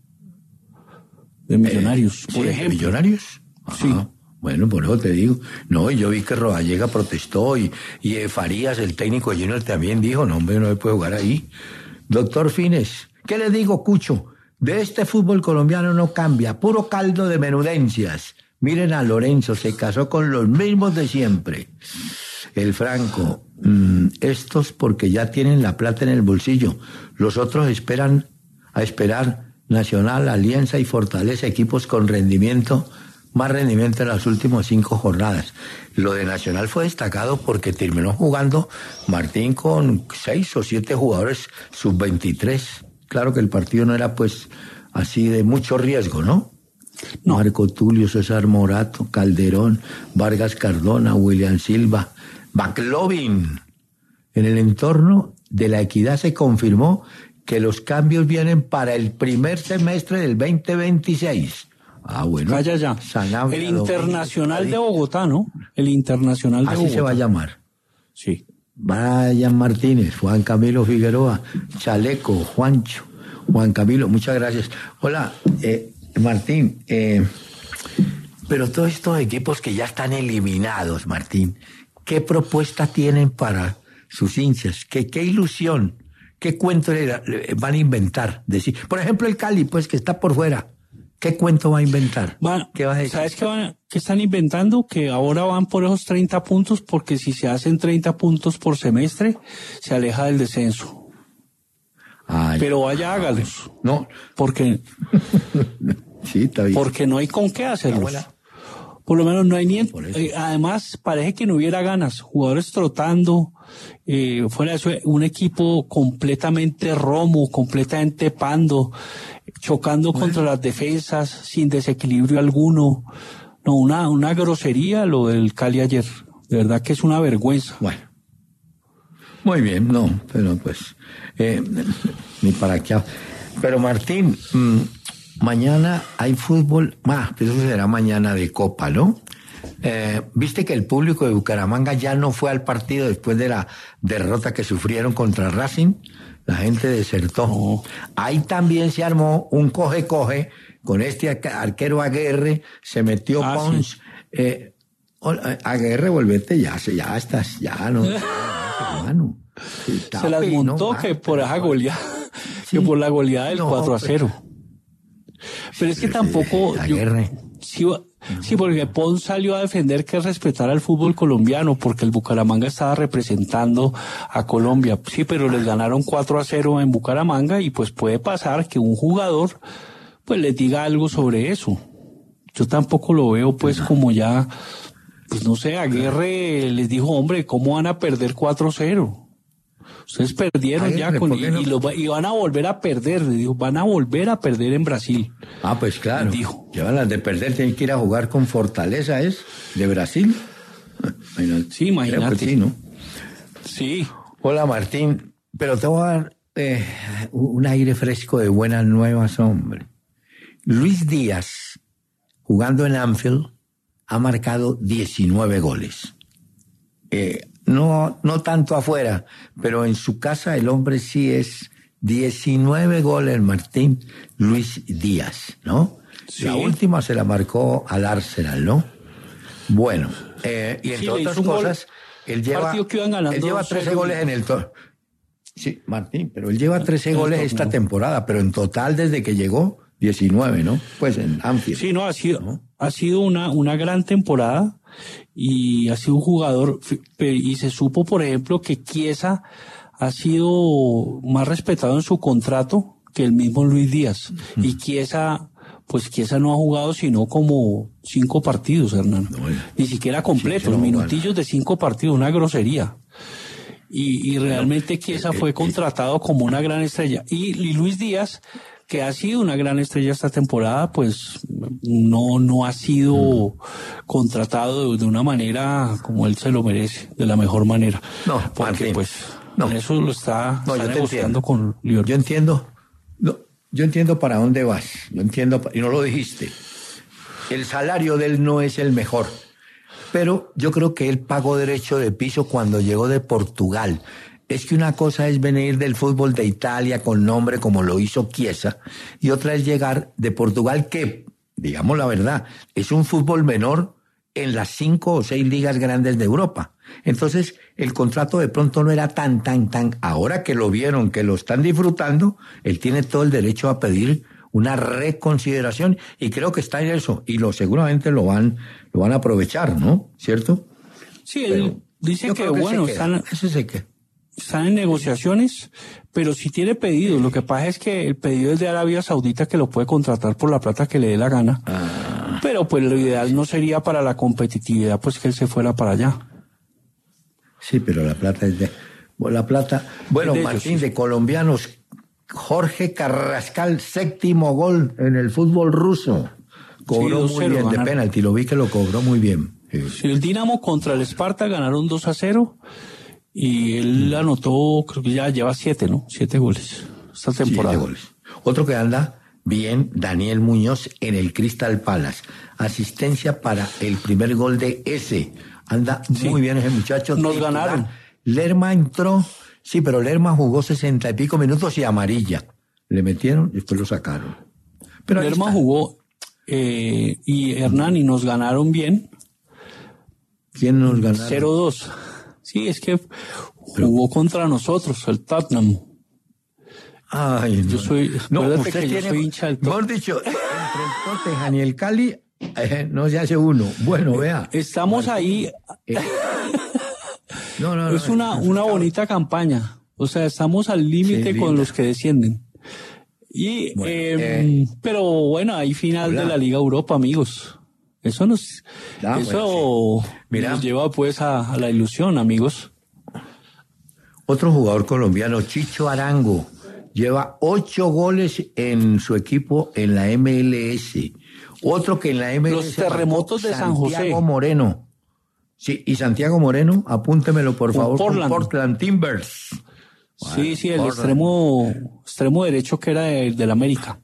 de Millonarios, eh, por sí, ejemplo. ¿De Millonarios? Ajá. Sí. Bueno, por eso te digo. No, yo vi que Rodallega protestó y, y eh, Farías, el técnico de Junior, también dijo, no, hombre, no se puede jugar ahí. Doctor Fines, ¿qué le digo, Cucho? De este fútbol colombiano no cambia, puro caldo de menudencias. Miren a Lorenzo, se casó con los mismos de siempre. El Franco, mmm, estos porque ya tienen la plata en el bolsillo. Los otros esperan a esperar Nacional, Alianza y Fortaleza, equipos con rendimiento, más rendimiento en las últimas cinco jornadas. Lo de Nacional fue destacado porque terminó jugando Martín con seis o siete jugadores sub veintitrés. Claro que el partido no era pues así de mucho riesgo, ¿no? No. Marco Tulio, César Morato, Calderón, Vargas Cardona, William Silva, McLovin. En el entorno de la Equidad se confirmó que los cambios vienen para el primer semestre del veinte veintiséis. Ah, bueno. Vaya ya. Sanabria, el Internacional de Bogotá, ¿no? El Internacional de Así Bogotá. Así se va a llamar. Sí. Brian Martínez, Juan Camilo Figueroa, Chaleco, Juancho, Juan Camilo, muchas gracias. Hola, eh, Martín, eh, pero todos estos equipos que ya están eliminados, Martín, ¿qué propuesta tienen para sus hinchas? ¿Qué, qué ilusión? ¿Qué cuento van a inventar? Decir, por ejemplo, el Cali, pues, que está por fuera. ¿Qué cuento va a inventar? Van, ¿Qué vas a decir? ¿Sabes qué, van, qué están inventando? Que ahora van por esos treinta puntos, porque si se hacen treinta puntos por semestre, se aleja del descenso. Ay, pero vaya, hágalos. No. Porque, sí, está bien. Porque no hay con qué hacerlos. Por lo menos no hay ni... Eh, además, parece que no hubiera ganas. Jugadores trotando, eh, fuera de eso, un equipo completamente romo, completamente pando, chocando bueno. contra las defensas, sin desequilibrio alguno. No, una, una grosería lo del Cali ayer. De verdad que es una vergüenza. Bueno. Muy bien, no, pero pues, eh, ni para qué. Pero Martín, mmm, mañana hay fútbol, ah, eso será mañana de Copa, ¿no? Eh, Viste que el público de Bucaramanga ya no fue al partido después de la derrota que sufrieron contra Racing. La gente desertó. Oh. Ahí también se armó un coge-coge con este arquero Aguerre, se metió ah, Pons. Sí. Eh, Aguerre, volvete ya, ya estás, ya no. Hermano, se las montó, ¿no? Que por esa goleada, sí. que por la goleada del no, cuatro a cero. Pero es que tampoco... La yo, guerra. Sí, sí, porque Pons salió a defender que respetara al fútbol colombiano, porque el Bucaramanga estaba representando a Colombia. Sí, pero les ganaron cuatro a cero en Bucaramanga y pues puede pasar que un jugador pues les diga algo sobre eso. Yo tampoco lo veo pues como ya... Pues no sé, Aguirre les dijo, hombre, ¿cómo van a perder cuatro a cero? Ustedes perdieron Aguirre, ya con, y, no? y, lo, y van a volver a perder, le dijo, van a volver a perder en Brasil. Ah, pues claro. Dijo. Llevan las de perder, tienen que ir a jugar con Fortaleza, ¿es? ¿De Brasil? Bueno, sí, imagínate. Sí, ¿no? Sí. Hola, Martín, pero te voy a dar eh, un aire fresco de buenas nuevas, hombre. Luis Díaz, jugando en Anfield, ha marcado diecinueve goles. Eh, no, no tanto afuera, pero en su casa el hombre sí es diecinueve goles, Martín Luis Díaz, ¿no? Sí. La última se la marcó al Arsenal, ¿no? Bueno, eh, y entre sí, otras cosas, gol, él lleva, él lleva trece goles en el torneo. Sí, Martín, pero él lleva trece goles esta temporada, pero en total desde que llegó, diecinueve, ¿no? Pues en Anfield. Sí, no, ha sido, ¿no? ha sido una, una gran temporada y ha sido un jugador, y se supo, por ejemplo, que Chiesa ha sido más respetado en su contrato que el mismo Luis Díaz. Uh-huh. Y Chiesa, pues Chiesa no ha jugado sino como cinco partidos, Hernán. No, ni siquiera completos, sí, minutillos bueno. de cinco partidos, una grosería. Y, y realmente Chiesa eh, fue eh, contratado como una gran estrella. Y, y Luis Díaz, que ha sido una gran estrella esta temporada, pues no no ha sido mm. contratado de, de una manera como él se lo merece, de la mejor manera. No, porque Martín, pues no. eso lo está, no, está yo negociando con Liverpool. Yo entiendo. No, yo entiendo para dónde vas, yo entiendo, y no lo dijiste. El salario de él no es el mejor, pero yo creo que él pagó derecho de piso cuando llegó de Portugal. Es que una cosa es venir del fútbol de Italia con nombre como lo hizo Chiesa, y otra es llegar de Portugal que, digamos la verdad, es un fútbol menor en las cinco o seis ligas grandes de Europa. Entonces, el contrato de pronto no era tan, tan, tan. Ahora que lo vieron, que lo están disfrutando, él tiene todo el derecho a pedir una reconsideración y creo que está en eso y lo seguramente lo van, lo van a aprovechar, ¿no? ¿Cierto? Sí, él Pero dice yo que, creo que bueno, se queda. están, Eso se queda. están en negociaciones, pero si tiene pedido. Lo que pasa es que el pedido es de Arabia Saudita, que lo puede contratar por la plata que le dé la gana. Ah, Pero pues lo ideal no sería para la competitividad, pues que él se fuera para allá. sí, pero la plata es de... bueno, la plata... Bueno, Es de ellos, Martín, sí. de colombianos, Jorge Carrascal, séptimo gol en el fútbol ruso. Cobró dos muy cero bien de ganaron. penalti, lo vi que lo cobró muy bien. Sí. Si el Dinamo contra el Esparta ganaron dos a cero y él anotó, creo que ya lleva siete, ¿no? Siete goles esta temporada. Siete goles. Otro que anda bien, Daniel Muñoz en el Crystal Palace. Asistencia para el primer gol de ese. Anda Sí. muy bien ese muchacho. Nos titular. ganaron. Lerma entró, sí, pero Lerma jugó sesenta y pico minutos y amarilla. Le metieron y después lo sacaron. Pero ahí Lerma está. jugó eh, y Hernán y nos ganaron bien, ¿Quién nos ganaron? cero dos. Sí, es que jugó contra nosotros, el Tottenham. Ay, no. Yo soy- no, acuérdate usted que yo tiene, soy hincha del Tottenham. mejor dicho, entre el Tottenham y el Cali, eh, no se hace uno. Bueno, vea. Estamos ahí, Eh, no, no, no, es una, una bonita campaña. O sea, estamos al límite Sí, con linda. los que descienden. Y, Bueno, eh, eh, pero bueno, hay final hola. de la Liga Europa, amigos. Eso nos, Ah, eso bueno, sí. Mira. nos lleva pues a, a la ilusión, amigos. Otro jugador colombiano, Chicho Arango, lleva ocho goles en su equipo en la M L S. Otro que en la M L S... Los Terremotos marcó de San José. Santiago Moreno. Sí, y Santiago Moreno, apúntemelo por Con favor, con Portland. Portland Timbers. Sí, sí, el Portland. extremo, extremo derecho que era el del América.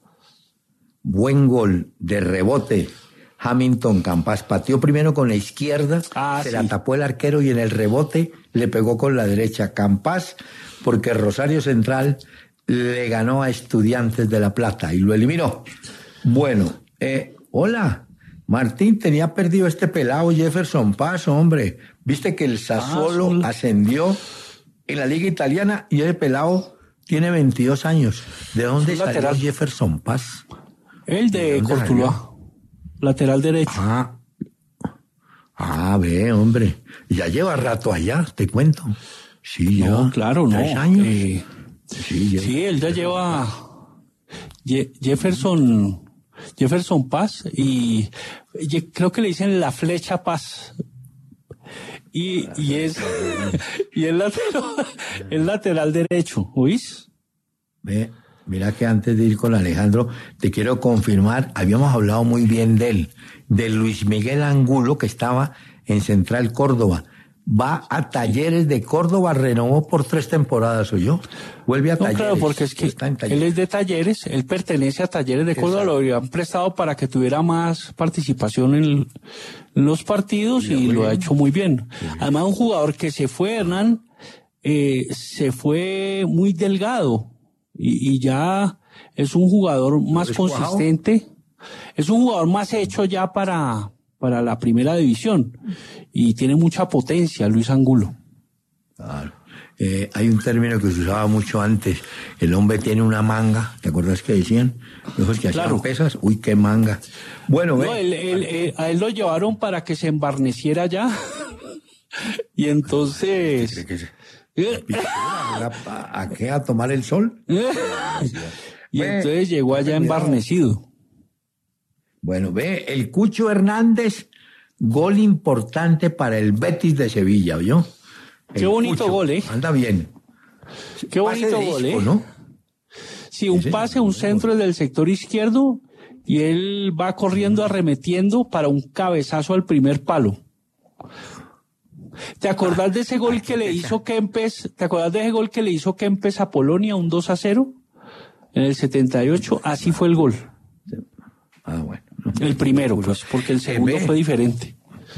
Buen gol de rebote. Hamilton Campas pateó primero con la izquierda, Ah, se sí. la tapó el arquero y en el rebote le pegó con la derecha. Campas, porque Rosario Central le ganó a Estudiantes de La Plata y lo eliminó. Bueno, eh, hola, Martín, tenía perdido este pelado Jefferson Paz, hombre. Viste que el Sassuolo son- ascendió en la Liga Italiana y ese pelado tiene veintidós años. ¿De dónde Es salió lateral. Jefferson Paz? El ¿De de dónde Cortuluá, lateral derecho. Ah, ah, ve, hombre. Ya lleva rato allá, te cuento. Sí, lleva No, claro, no. tres años. Eh, sí, lleva. sí, él ya lleva Je- Jefferson, Jefferson Paz y ye- creo que le dicen la flecha Paz. Y, y es, y es lateral, es lateral derecho, ¿oís? Ve, mira que antes de ir con Alejandro, te quiero confirmar, habíamos hablado muy bien de él, de Luis Miguel Angulo, que estaba en Central Córdoba. Va a Talleres de Córdoba, renovó por tres temporadas, ¿o yo? Vuelve a No, Talleres. claro, porque es que está en él Talleres. es de Talleres, él pertenece a Talleres de Córdoba, Exacto. lo habían prestado para que tuviera más participación en, el- en los partidos y, muy lo bien. ha hecho muy bien. Además, un jugador que se fue, Hernán, eh, se fue muy delgado y, y ya es un jugador más descuajado? consistente, es un jugador más hecho ya para, para la primera división y tiene mucha potencia, Luis Angulo. Claro. Eh, hay un término que se usaba mucho antes. El hombre tiene una manga. ¿Te acuerdas que decían? Los que hacían Claro. pesas. Uy, qué manga. Bueno, No, ve. él- él- él- a él lo llevaron para que se embarneciera ya. Y entonces... ¿Cree que se- ¿Era pa- ¿A qué? ¿A tomar el sol? y entonces llegó allá embarnecido. Bueno, ve, el Cucho Hernández, gol importante para el Betis de Sevilla, ¿oyó? El Qué bonito Cucho, gol, ¿eh? Anda bien. Qué bonito Pase de gol, disco, ¿eh? ¿no? Sí, un Sí, pase, un centro del sector izquierdo y él va corriendo arremetiendo para un cabezazo al primer palo. ¿Te acordás de ese gol que le hizo Kempes? ¿Te acordás de ese gol que le hizo Kempes a Polonia, un dos a cero? En el setenta y ocho, así fue el gol. Ah, bueno. El primero, pues, porque el segundo fue diferente.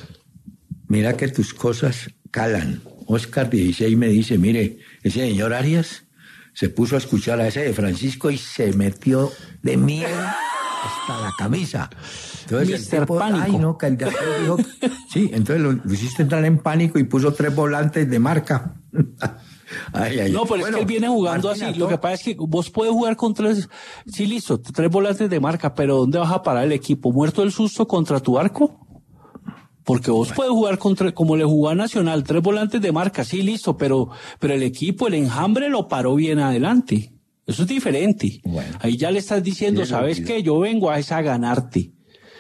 Mira que tus cosas calan. Oscar dieciséis me dice, mire, ese señor Arias se puso a escuchar a ese de Francisco y se metió de miedo hasta la camisa. Entonces mister el tipo, Pánico. Ay, no, que el de aquel dijo, sí, entonces lo, lo hiciste entrar en pánico y puso tres volantes de marca. Ay, ay. No, pero bueno, es que él viene jugando Martín, así. Lo que pasa es que vos puedes jugar con tres, sí, listo, tres volantes de marca, pero ¿dónde vas a parar el equipo? ¿Muerto el susto contra tu arco? Porque vos bueno. puedes jugar contra, como le jugó a Nacional, tres volantes de marca, sí, listo, pero, pero el equipo, el enjambre lo paró bien adelante. Eso es diferente. Bueno. Ahí ya le estás diciendo, sí, ¿sabes qué? Yo vengo a esa a ganarte.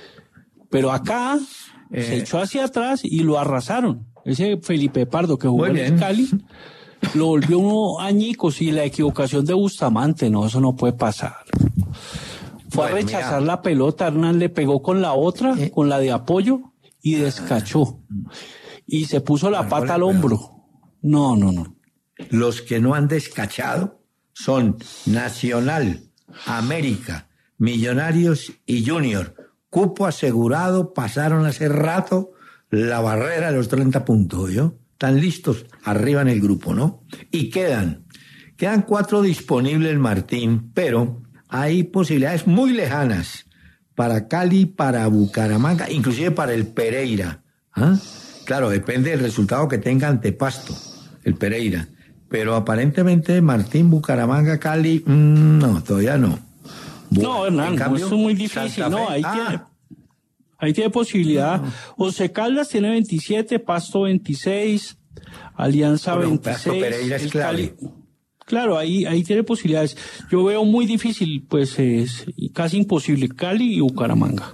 Pero acá eh, se echó hacia atrás y lo arrasaron. Ese Felipe Pardo que jugó en el Cali lo volvió uno añicos y la equivocación de Bustamante, no, eso no puede pasar. Fue bueno, a rechazar mira. la pelota, Hernán le pegó con la otra, ¿Eh? con la de apoyo y descachó. Y se puso la bueno, pata al hombro. No, no, no. Los que no han descachado son Nacional, América, Millonarios y Junior. Cupo asegurado, pasaron hace rato la barrera de los treinta puntos, ¿yo? Están listos arriba en el grupo, ¿no? Y quedan, quedan cuatro disponibles, Martín, pero hay posibilidades muy lejanas para Cali, para Bucaramanga, inclusive para el Pereira. ¿Ah? Claro, depende del resultado que tenga ante Pasto, el Pereira. Pero aparentemente Martín, Bucaramanga, Cali, mmm, no, todavía no. Bueno, no, Hernán, cambio, eso es muy difícil, no, ahí, ah. tiene, ahí tiene posibilidad. No. Once Caldas tiene veintisiete, Pasto veintiséis, Alianza bueno, veintiséis. Pasto Pereira es clave. Cali, claro, ahí, ahí tiene posibilidades. Yo veo muy difícil, pues es casi imposible, Cali y Bucaramanga.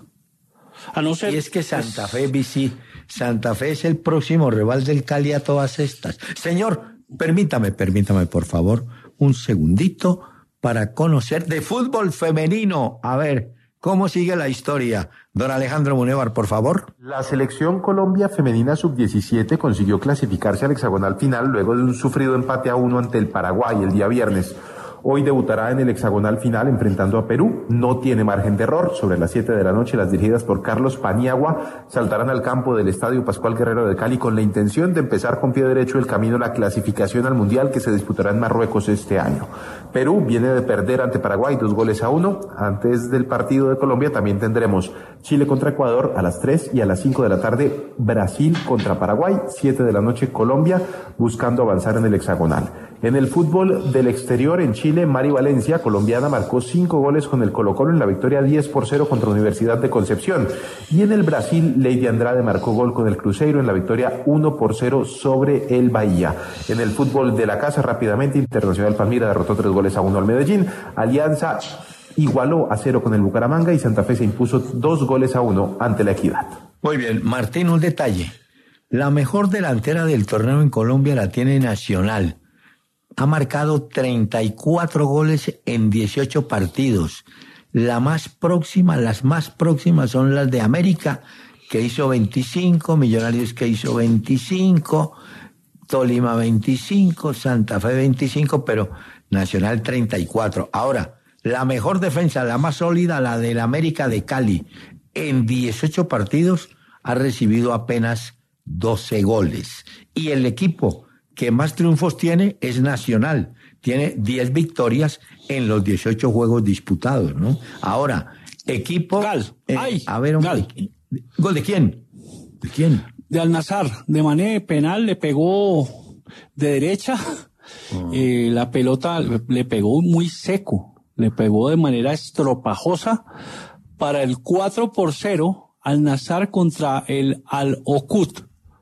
A no ser, y es que Santa Fe, Bici, Santa Fe es el próximo rival del Cali a todas estas. Señor, permítame, permítame, por favor, un segundito para conocer de fútbol femenino. A ver, ¿cómo sigue la historia? Don Alejandro Munevar, por favor. La selección Colombia femenina sub diecisiete consiguió clasificarse al hexagonal final luego de un sufrido empate a uno ante el Paraguay el día viernes. Hoy debutará en el hexagonal final enfrentando a Perú. No tiene margen de error. Sobre las siete de la noche, las dirigidas por Carlos Paniagua saltarán al campo del Estadio Pascual Guerrero de Cali con la intención de empezar con pie derecho el camino a la clasificación al Mundial que se disputará en Marruecos este año. Perú viene de perder ante Paraguay dos goles a uno. Antes del partido de Colombia también tendremos Chile contra Ecuador a las tres y a las cinco de la tarde Brasil contra Paraguay. siete de la noche Colombia buscando avanzar en el hexagonal. En el fútbol del exterior, en Chile, Mari Valencia, colombiana, marcó cinco goles con el Colo-Colo en la victoria diez por cero contra Universidad de Concepción. Y en el Brasil, Lady Andrade marcó gol con el Cruzeiro en la victoria uno por cero sobre el Bahía. En el fútbol de la casa, rápidamente, Internacional Palmira derrotó tres goles a uno al Medellín. Alianza igualó a cero con el Bucaramanga y Santa Fe se impuso dos goles a uno ante la Equidad. Muy bien, Martín, un detalle. La mejor delantera del torneo en Colombia la tiene Nacional. Ha marcado treinta y cuatro goles en dieciocho partidos. La más próxima, las más próximas son las de América, que hizo veinticinco, Millonarios que hizo veinticinco, Tolima veinticinco, Santa Fe veinticinco, pero Nacional treinta y cuatro. Ahora, la mejor defensa, la más sólida, la del América de Cali, en dieciocho partidos ha recibido apenas doce goles. Y el equipo que más triunfos tiene es Nacional. Tiene diez victorias en los dieciocho juegos disputados, ¿no? Ahora, equipo... Gal. Eh, Ay, a ver, hombre, Gal. ¿Gol de quién? ¿De quién? De Al-Nassr. De Mané, penal, le pegó de derecha. Oh. Eh, la pelota le pegó muy seco. Le pegó de manera estropajosa para el cuatro por cero Al-Nassr contra el Al-Okud.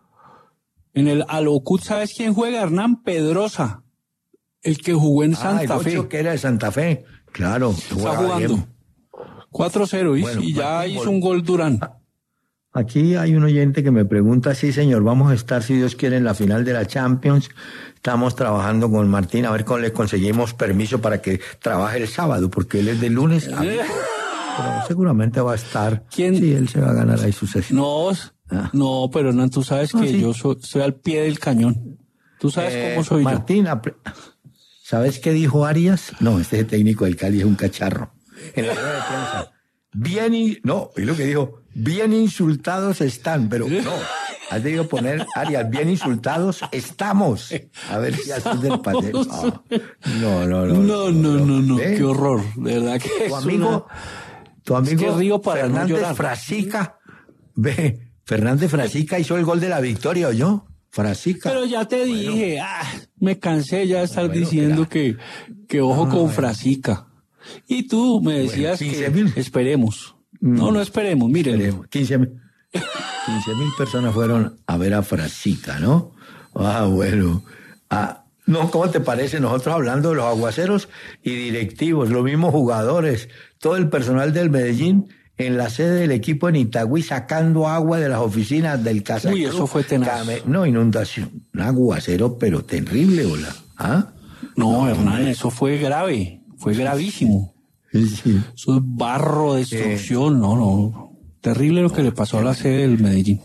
En el Al-Okud, ¿sabes quién juega? Hernán Pedrosa, el que jugó en Santa ah, el Fe. que era de Santa Fe, claro. Está jugando. Bien. cuatro cero, bueno, y ya Martín, hizo un gol Durán. Aquí hay un oyente que me pregunta, sí señor, vamos a estar, si Dios quiere, en la final de la Champions. Estamos trabajando con Martín, a ver cómo le conseguimos permiso para que trabaje el sábado, porque él es de lunes a viernes. Pero seguramente va a estar. ¿Quién? Sí, él se va a ganar ahí su sesión. No, ah. no, pero Hernán, tú sabes no, que sí. yo soy, soy al pie del cañón. Tú sabes eh, cómo soy Martín, yo. Martín, ¿Sabes qué dijo Arias? No, este técnico del Cali es un cacharro. En la rueda de prensa. Bien, y, no, y lo que dijo, bien insultados están, pero no. Has debido poner, Arias, bien insultados estamos. A ver si haces del paseo. No, no, no. No, no, no, no. ¿Eh? Qué horror. De verdad que tu amigo, una... tu amigo es que río para Fernández no Frasica, ve, Fernández Frasica hizo el gol de la victoria, ¿oyó? Frasica. Pero ya te bueno. dije, ah, me cansé ya de estar bueno, diciendo que, que ojo ah, con bueno. Frasica. Y tú me decías bueno, que mil. esperemos. Mm. No, no esperemos, miren. Esperemos. quince mil. quince mil personas fueron a ver a Frasica, ¿no? Ah, bueno. Ah, no, ¿cómo te parece? Nosotros hablando de los aguaceros y directivos, los mismos jugadores, todo el personal del Medellín en la sede del equipo en Itagüí sacando agua de las oficinas del Casa Uy, eso fue tenaz. Came... No, inundación. Un aguacero, pero terrible, hola. ¿Ah? No, no, Hernán, eso fue grave. Fue gravísimo. Sí. Eso es barro, destrucción, eh, no, no. Terrible lo que le pasó a la sede del Medellín.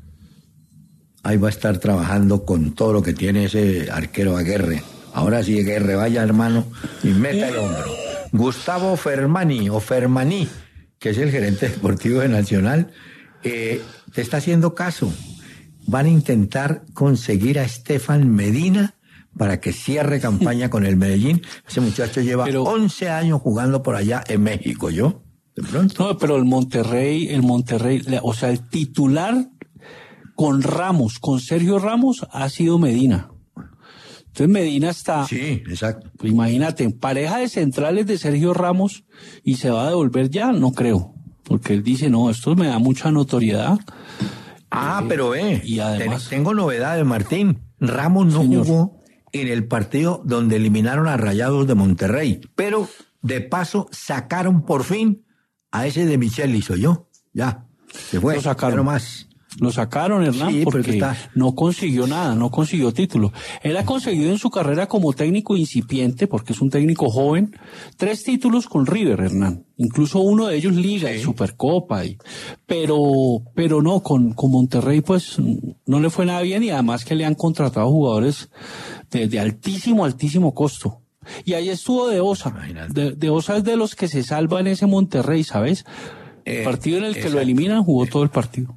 Ahí va a estar trabajando con todo lo que tiene ese arquero Aguerre. Ahora sí, Aguerre, vaya hermano y meta el hombro. Gustavo Fermani o Fermaní, que es el gerente deportivo de Nacional, eh, te está haciendo caso. Van a intentar conseguir a Estefan Medina para que cierre campaña con el Medellín. Ese muchacho lleva pero, once años jugando por allá en México, ¿yo? De pronto. No, pero el Monterrey, el Monterrey, o sea, el titular con Ramos, con Sergio Ramos, ha sido Medina. Entonces Medina está... Sí, exacto. Pues imagínate, en pareja de centrales de Sergio Ramos y se va a devolver ya, no creo. Porque él dice, no, esto me da mucha notoriedad. Ah, eh, pero ve, eh, y además, tengo novedades, Martín. Ramos no señor. jugó en el partido donde eliminaron a Rayados de Monterrey, pero de paso sacaron por fin a ese de Michelis, ¿o yo? Ya, se fue, lo sacaron. Pero más. Lo sacaron, Hernán, sí, porque está... no consiguió nada, no consiguió título. Él ha conseguido en su carrera como técnico incipiente, porque es un técnico joven, tres títulos con River, Hernán. Incluso uno de ellos Liga sí. y Supercopa. Y... Pero, pero no, con, con Monterrey pues no le fue nada bien y además que le han contratado jugadores de, de altísimo, altísimo costo. Y ahí estuvo De Osa. De, de Osa es de los que se salva en ese Monterrey, ¿sabes? El eh, partido en el exacto. que lo eliminan jugó todo el partido.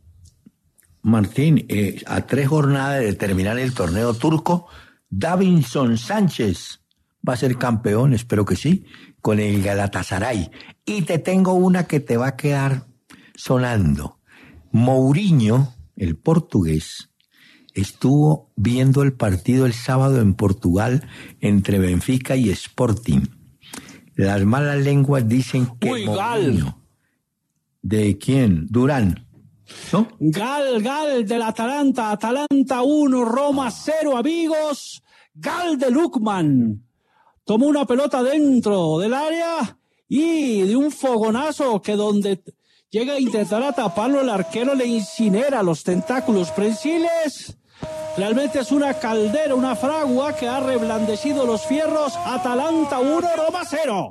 Martín, eh, a tres jornadas de terminar el torneo turco, Davinson Sánchez va a ser campeón, espero que sí, con el Galatasaray. Y te tengo una que te va a quedar sonando. Mourinho, el portugués, estuvo viendo el partido el sábado en Portugal entre Benfica y Sporting. Las malas lenguas dicen que Uy, Mourinho... Gal. ¿De quién? Durán. ¿No? Gal, Gal del Atalanta, Atalanta uno, Roma cero, amigos. Gal de Lukman tomó una pelota dentro del área y de un fogonazo que donde llega a intentar a taparlo el arquero le incinera los tentáculos prensiles. Realmente es una caldera, una fragua que ha reblandecido los fierros. Atalanta uno, Roma cero.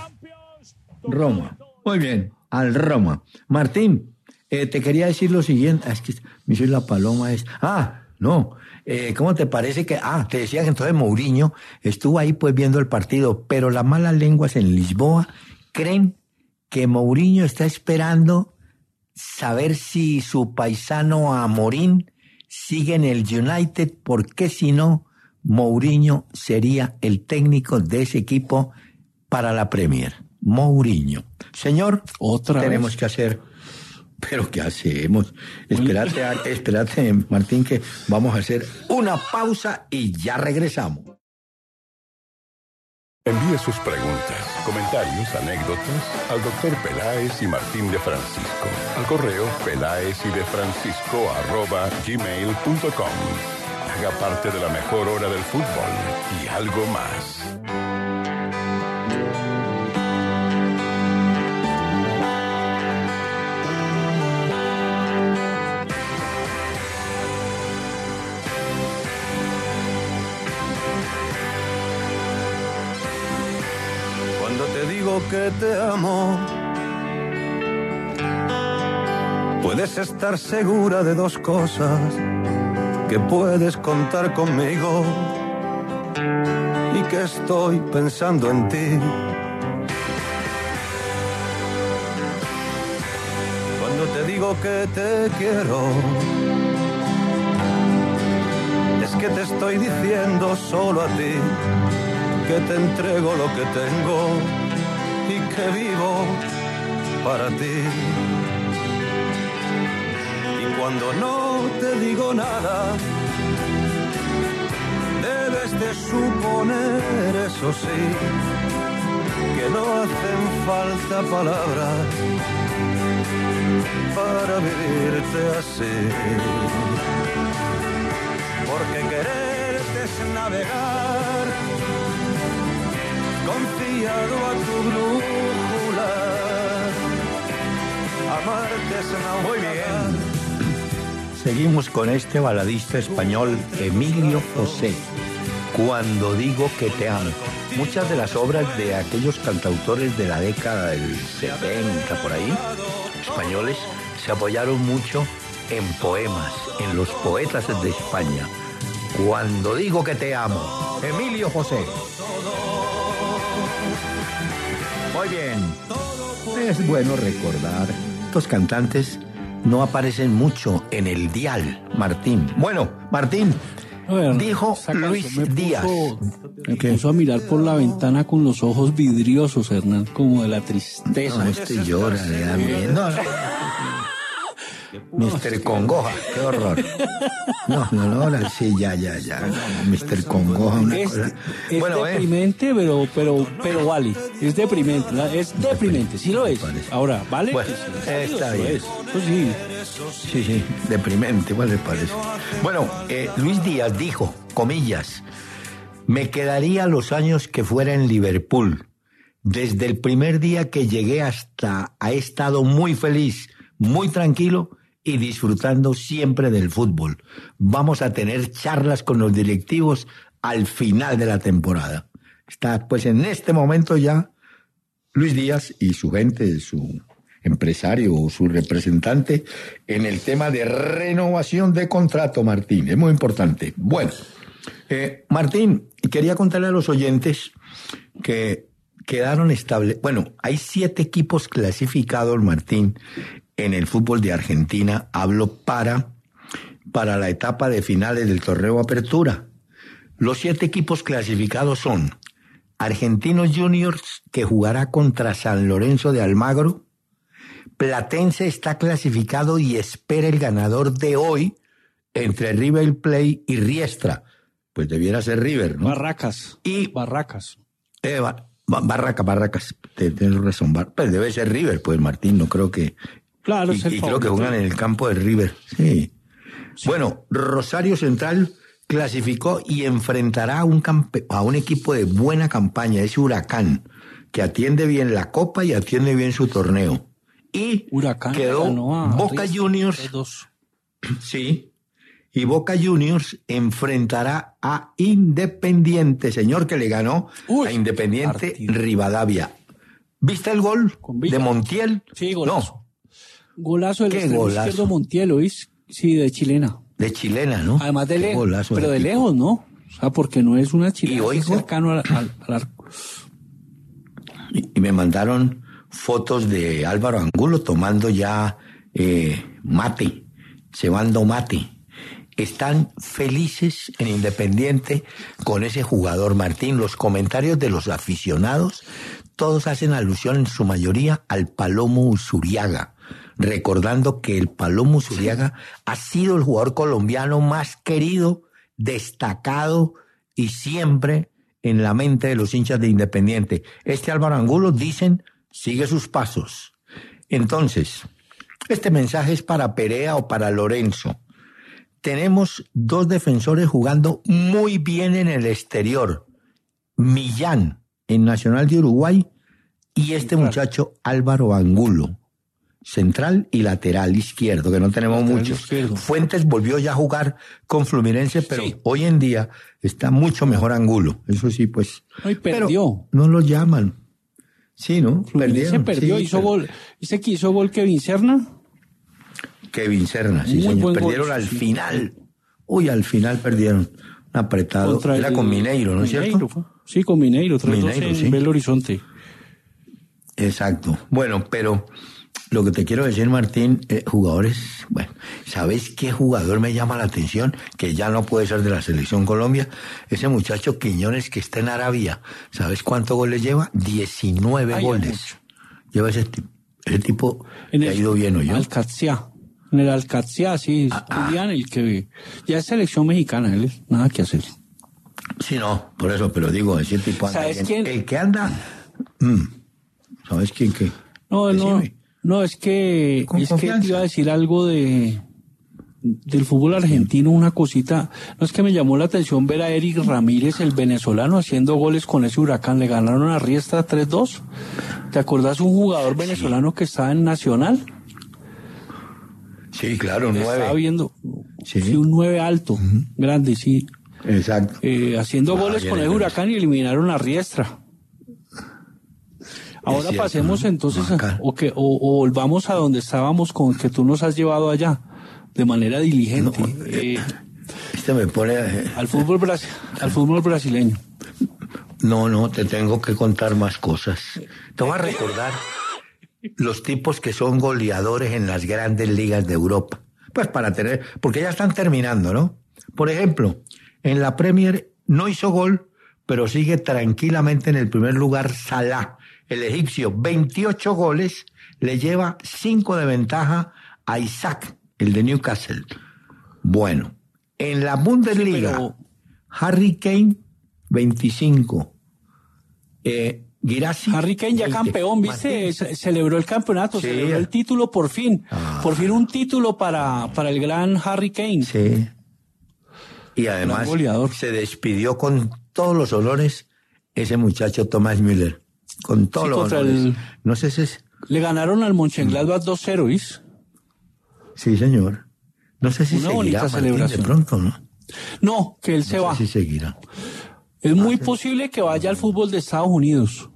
Roma, muy bien, al Roma. Martín. Eh, te quería decir lo siguiente, es que me soy la paloma es, ah, no, eh, ¿cómo te parece que, ah, te decía que entonces Mourinho estuvo ahí pues viendo el partido, pero las malas lenguas en Lisboa creen que Mourinho está esperando saber si su paisano Amorín sigue en el United, porque si no, Mourinho sería el técnico de ese equipo para la Premier. Mourinho. Señor, otra tenemos vez. que hacer... ¿Pero qué hacemos? Espérate, espérate, Martín, que vamos a hacer una pausa y ya regresamos. Envíe sus preguntas, comentarios, anécdotas al doctor Peláez y Martín de Francisco. Al correo peláez y de francisco arroba gmail punto com. Haga parte de la mejor hora del fútbol y algo más. Que te amo, puedes estar segura de dos cosas: que puedes contar conmigo y que estoy pensando en ti. Cuando te digo que te quiero, es que te estoy diciendo solo a ti que te entrego lo que tengo y que vivo para ti. Y cuando no te digo nada, debes de suponer, eso sí, que no hacen falta palabras para vivirte así. Porque quererte es navegar confiado a tu brújula. Amarte es naufragar. Muy bien. Seguimos con este baladista español, Emilio José, Cuando digo que te amo. Muchas de las obras de aquellos cantautores de la década del setenta, por ahí, españoles, se apoyaron mucho en poemas, en los poetas de España. Cuando digo que te amo, Emilio José. Muy bien. Es bueno recordar, estos cantantes no aparecen mucho en el dial, Martín. Bueno, Martín, ver, dijo Luis me Díaz. Puso, me ¿Qué? puso a mirar por la ventana con los ojos vidriosos, Hernán, como de la tristeza. No, este llora, le da miedo. No, no. mister Congoja, qué horror. No, no, no, ahora sí, ya, ya, ya. mister Congoja, una es, cosa. Es bueno, deprimente, eh. pero, pero, pero vale. Es deprimente, es deprimente, sí lo es. Ahora, ¿vale? Bueno, sí, está bien. Es. Pues sí. Sí, sí, deprimente, ¿cuál le parece? Bueno, eh, Luis Díaz dijo, comillas, me quedaría los años que fuera en Liverpool. Desde el primer día que llegué hasta he estado muy feliz, muy tranquilo y disfrutando siempre del fútbol. Vamos a tener charlas con los directivos al final de la temporada. Está pues en este momento ya Luis Díaz y su gente, su empresario o su representante en el tema de renovación de contrato, Martín. Es muy importante. Bueno, eh, Martín, quería contarle a los oyentes que quedaron establecidos. Bueno, hay siete equipos clasificados, Martín, en el fútbol de Argentina. Hablo para, para la etapa de finales del torneo Apertura. Los siete equipos clasificados son Argentinos Juniors, que jugará contra San Lorenzo de Almagro. Platense está clasificado y espera el ganador de hoy entre River Plate y Riestra. Pues debiera ser River, ¿no? Barracas. Y Barracas. Eh, bar, Barracas, Barracas. Tienes razón. Pues debe ser River, pues Martín, no creo que... Claro, y, es el y creo que juegan en el campo de River. Sí. sí. Bueno, Rosario Central clasificó y enfrentará a un, campe, a un equipo de buena campaña, es Huracán, que atiende bien la Copa y atiende bien su torneo. Y Huracán quedó Boca Riz, Juniors. Dos. Sí. Y Boca Juniors enfrentará a Independiente, señor, que le ganó Uy, a Independiente partido. Rivadavia. ¿Viste el gol de Montiel? Sí, golazo. No. Golazo del extremo izquierdo Montiel, ¿oís? Sí, de chilena. De chilena, ¿no? Además de lejos, pero de, de lejos, ¿no? O sea, porque no es una chilena, y oigo, cercano al, al, al arco. Y, y me mandaron fotos de Álvaro Angulo tomando ya eh, mate, cebando mate. Están felices en Independiente con ese jugador, Martín. Los comentarios de los aficionados, todos hacen alusión en su mayoría al Palomo Usuriaga, recordando que el Palomo Usuriaga ha sido el jugador colombiano más querido, destacado y siempre en la mente de los hinchas de Independiente. Este Álvaro Angulo, dicen, sigue sus pasos. Entonces, este mensaje es para Perea o para Lorenzo. Tenemos dos defensores jugando muy bien en el exterior. Millán, en Nacional de Uruguay, y este muchacho Álvaro Angulo, central y lateral izquierdo, que no tenemos lateral muchos. Izquierdo. Fuentes volvió ya a jugar con Fluminense, pero sí, hoy en día está mucho mejor Angulo. Eso sí, pues. Hoy perdió. Pero no lo llaman. Sí, ¿no? Fluminense perdió, sí, hizo pero... gol. ¿Ese que hizo gol Kevin Serna? Kevin Serna, sí, señor. Perdieron gol, al sí. final. Uy, al final perdieron. apretado. Contra Era el- con Mineiro, ¿no es Mineiro, cierto? fue. Sí, con Mineiro, tres dos Mineiro, en sí. Belo Horizonte. Exacto. Bueno, pero lo que te quiero decir, Martín, eh, jugadores, bueno, ¿sabes qué jugador me llama la atención? Que ya no puede ser de la Selección Colombia. Ese muchacho Quiñones que está en Arabia. ¿Sabes cuántos goles lleva? diecinueve Ay, goles. mucho. Lleva ese tipo. Ese tipo En le ha el ido bien, ¿o yo? Alcatzía. En el Alcatzía, sí, Ah, ah. Julián, el que ya es selección mexicana, él es nada que hacer. Sí, no, por eso, pero digo, ese tipo anda ¿Sabes bien. quién? El que anda... mm, ¿sabes quién qué? No, no, Decime. no, es que, Con es que confianza. te iba a decir algo de del fútbol argentino, una cosita. No, es que me llamó la atención ver a Eric Ramírez, el venezolano, haciendo goles con ese Huracán. Le ganaron a Riestra tres dos. ¿Te acordás un jugador venezolano que estaba en Nacional? Sí, claro, Estaba nueve. viendo, Sí. sí, un nueve alto, grande, sí. Exacto. Eh, haciendo Ah, goles bien, con el bien. Huracán y eliminaron a Riestra. Ahora cierto, pasemos ¿no? entonces, a- Acá. o, que, o, o volvamos a donde estábamos con que tú nos has llevado allá, de manera diligente, No, eh, Este me pone... eh, al fútbol brasi- al fútbol brasileño. No, no, te tengo que contar más cosas. Te voy a recordar los tipos que son goleadores en las grandes ligas de Europa. Pues para tener, porque ya están terminando, ¿no? Por ejemplo, en la Premier no hizo gol, pero sigue tranquilamente en el primer lugar Salah, el egipcio, veintiocho goles, le lleva cinco de ventaja a Isaac, el de Newcastle. Bueno, en la Bundesliga, pero- Harry Kane, veinticinco. Eh, Guirassy, Harry Kane ya veinte. campeón, ¿viste? Martín, Ce- Celebró el campeonato, Sí. celebró el título por fin. Ah. Por fin un título para, para el gran Harry Kane. Sí. Y además Gran goleador. se despidió con todos los honores ese muchacho Thomas Müller. Con todos Sí, los contra honores. el- No sé si es... Le ganaron al Mönchengladbach dos cero, ¿viste? Sí, señor. No sé si Una seguirá, bonita Martín, celebración. de pronto, ¿no? No, que él se No va. sé si seguirá. Es muy posible que vaya al fútbol de Estados Unidos.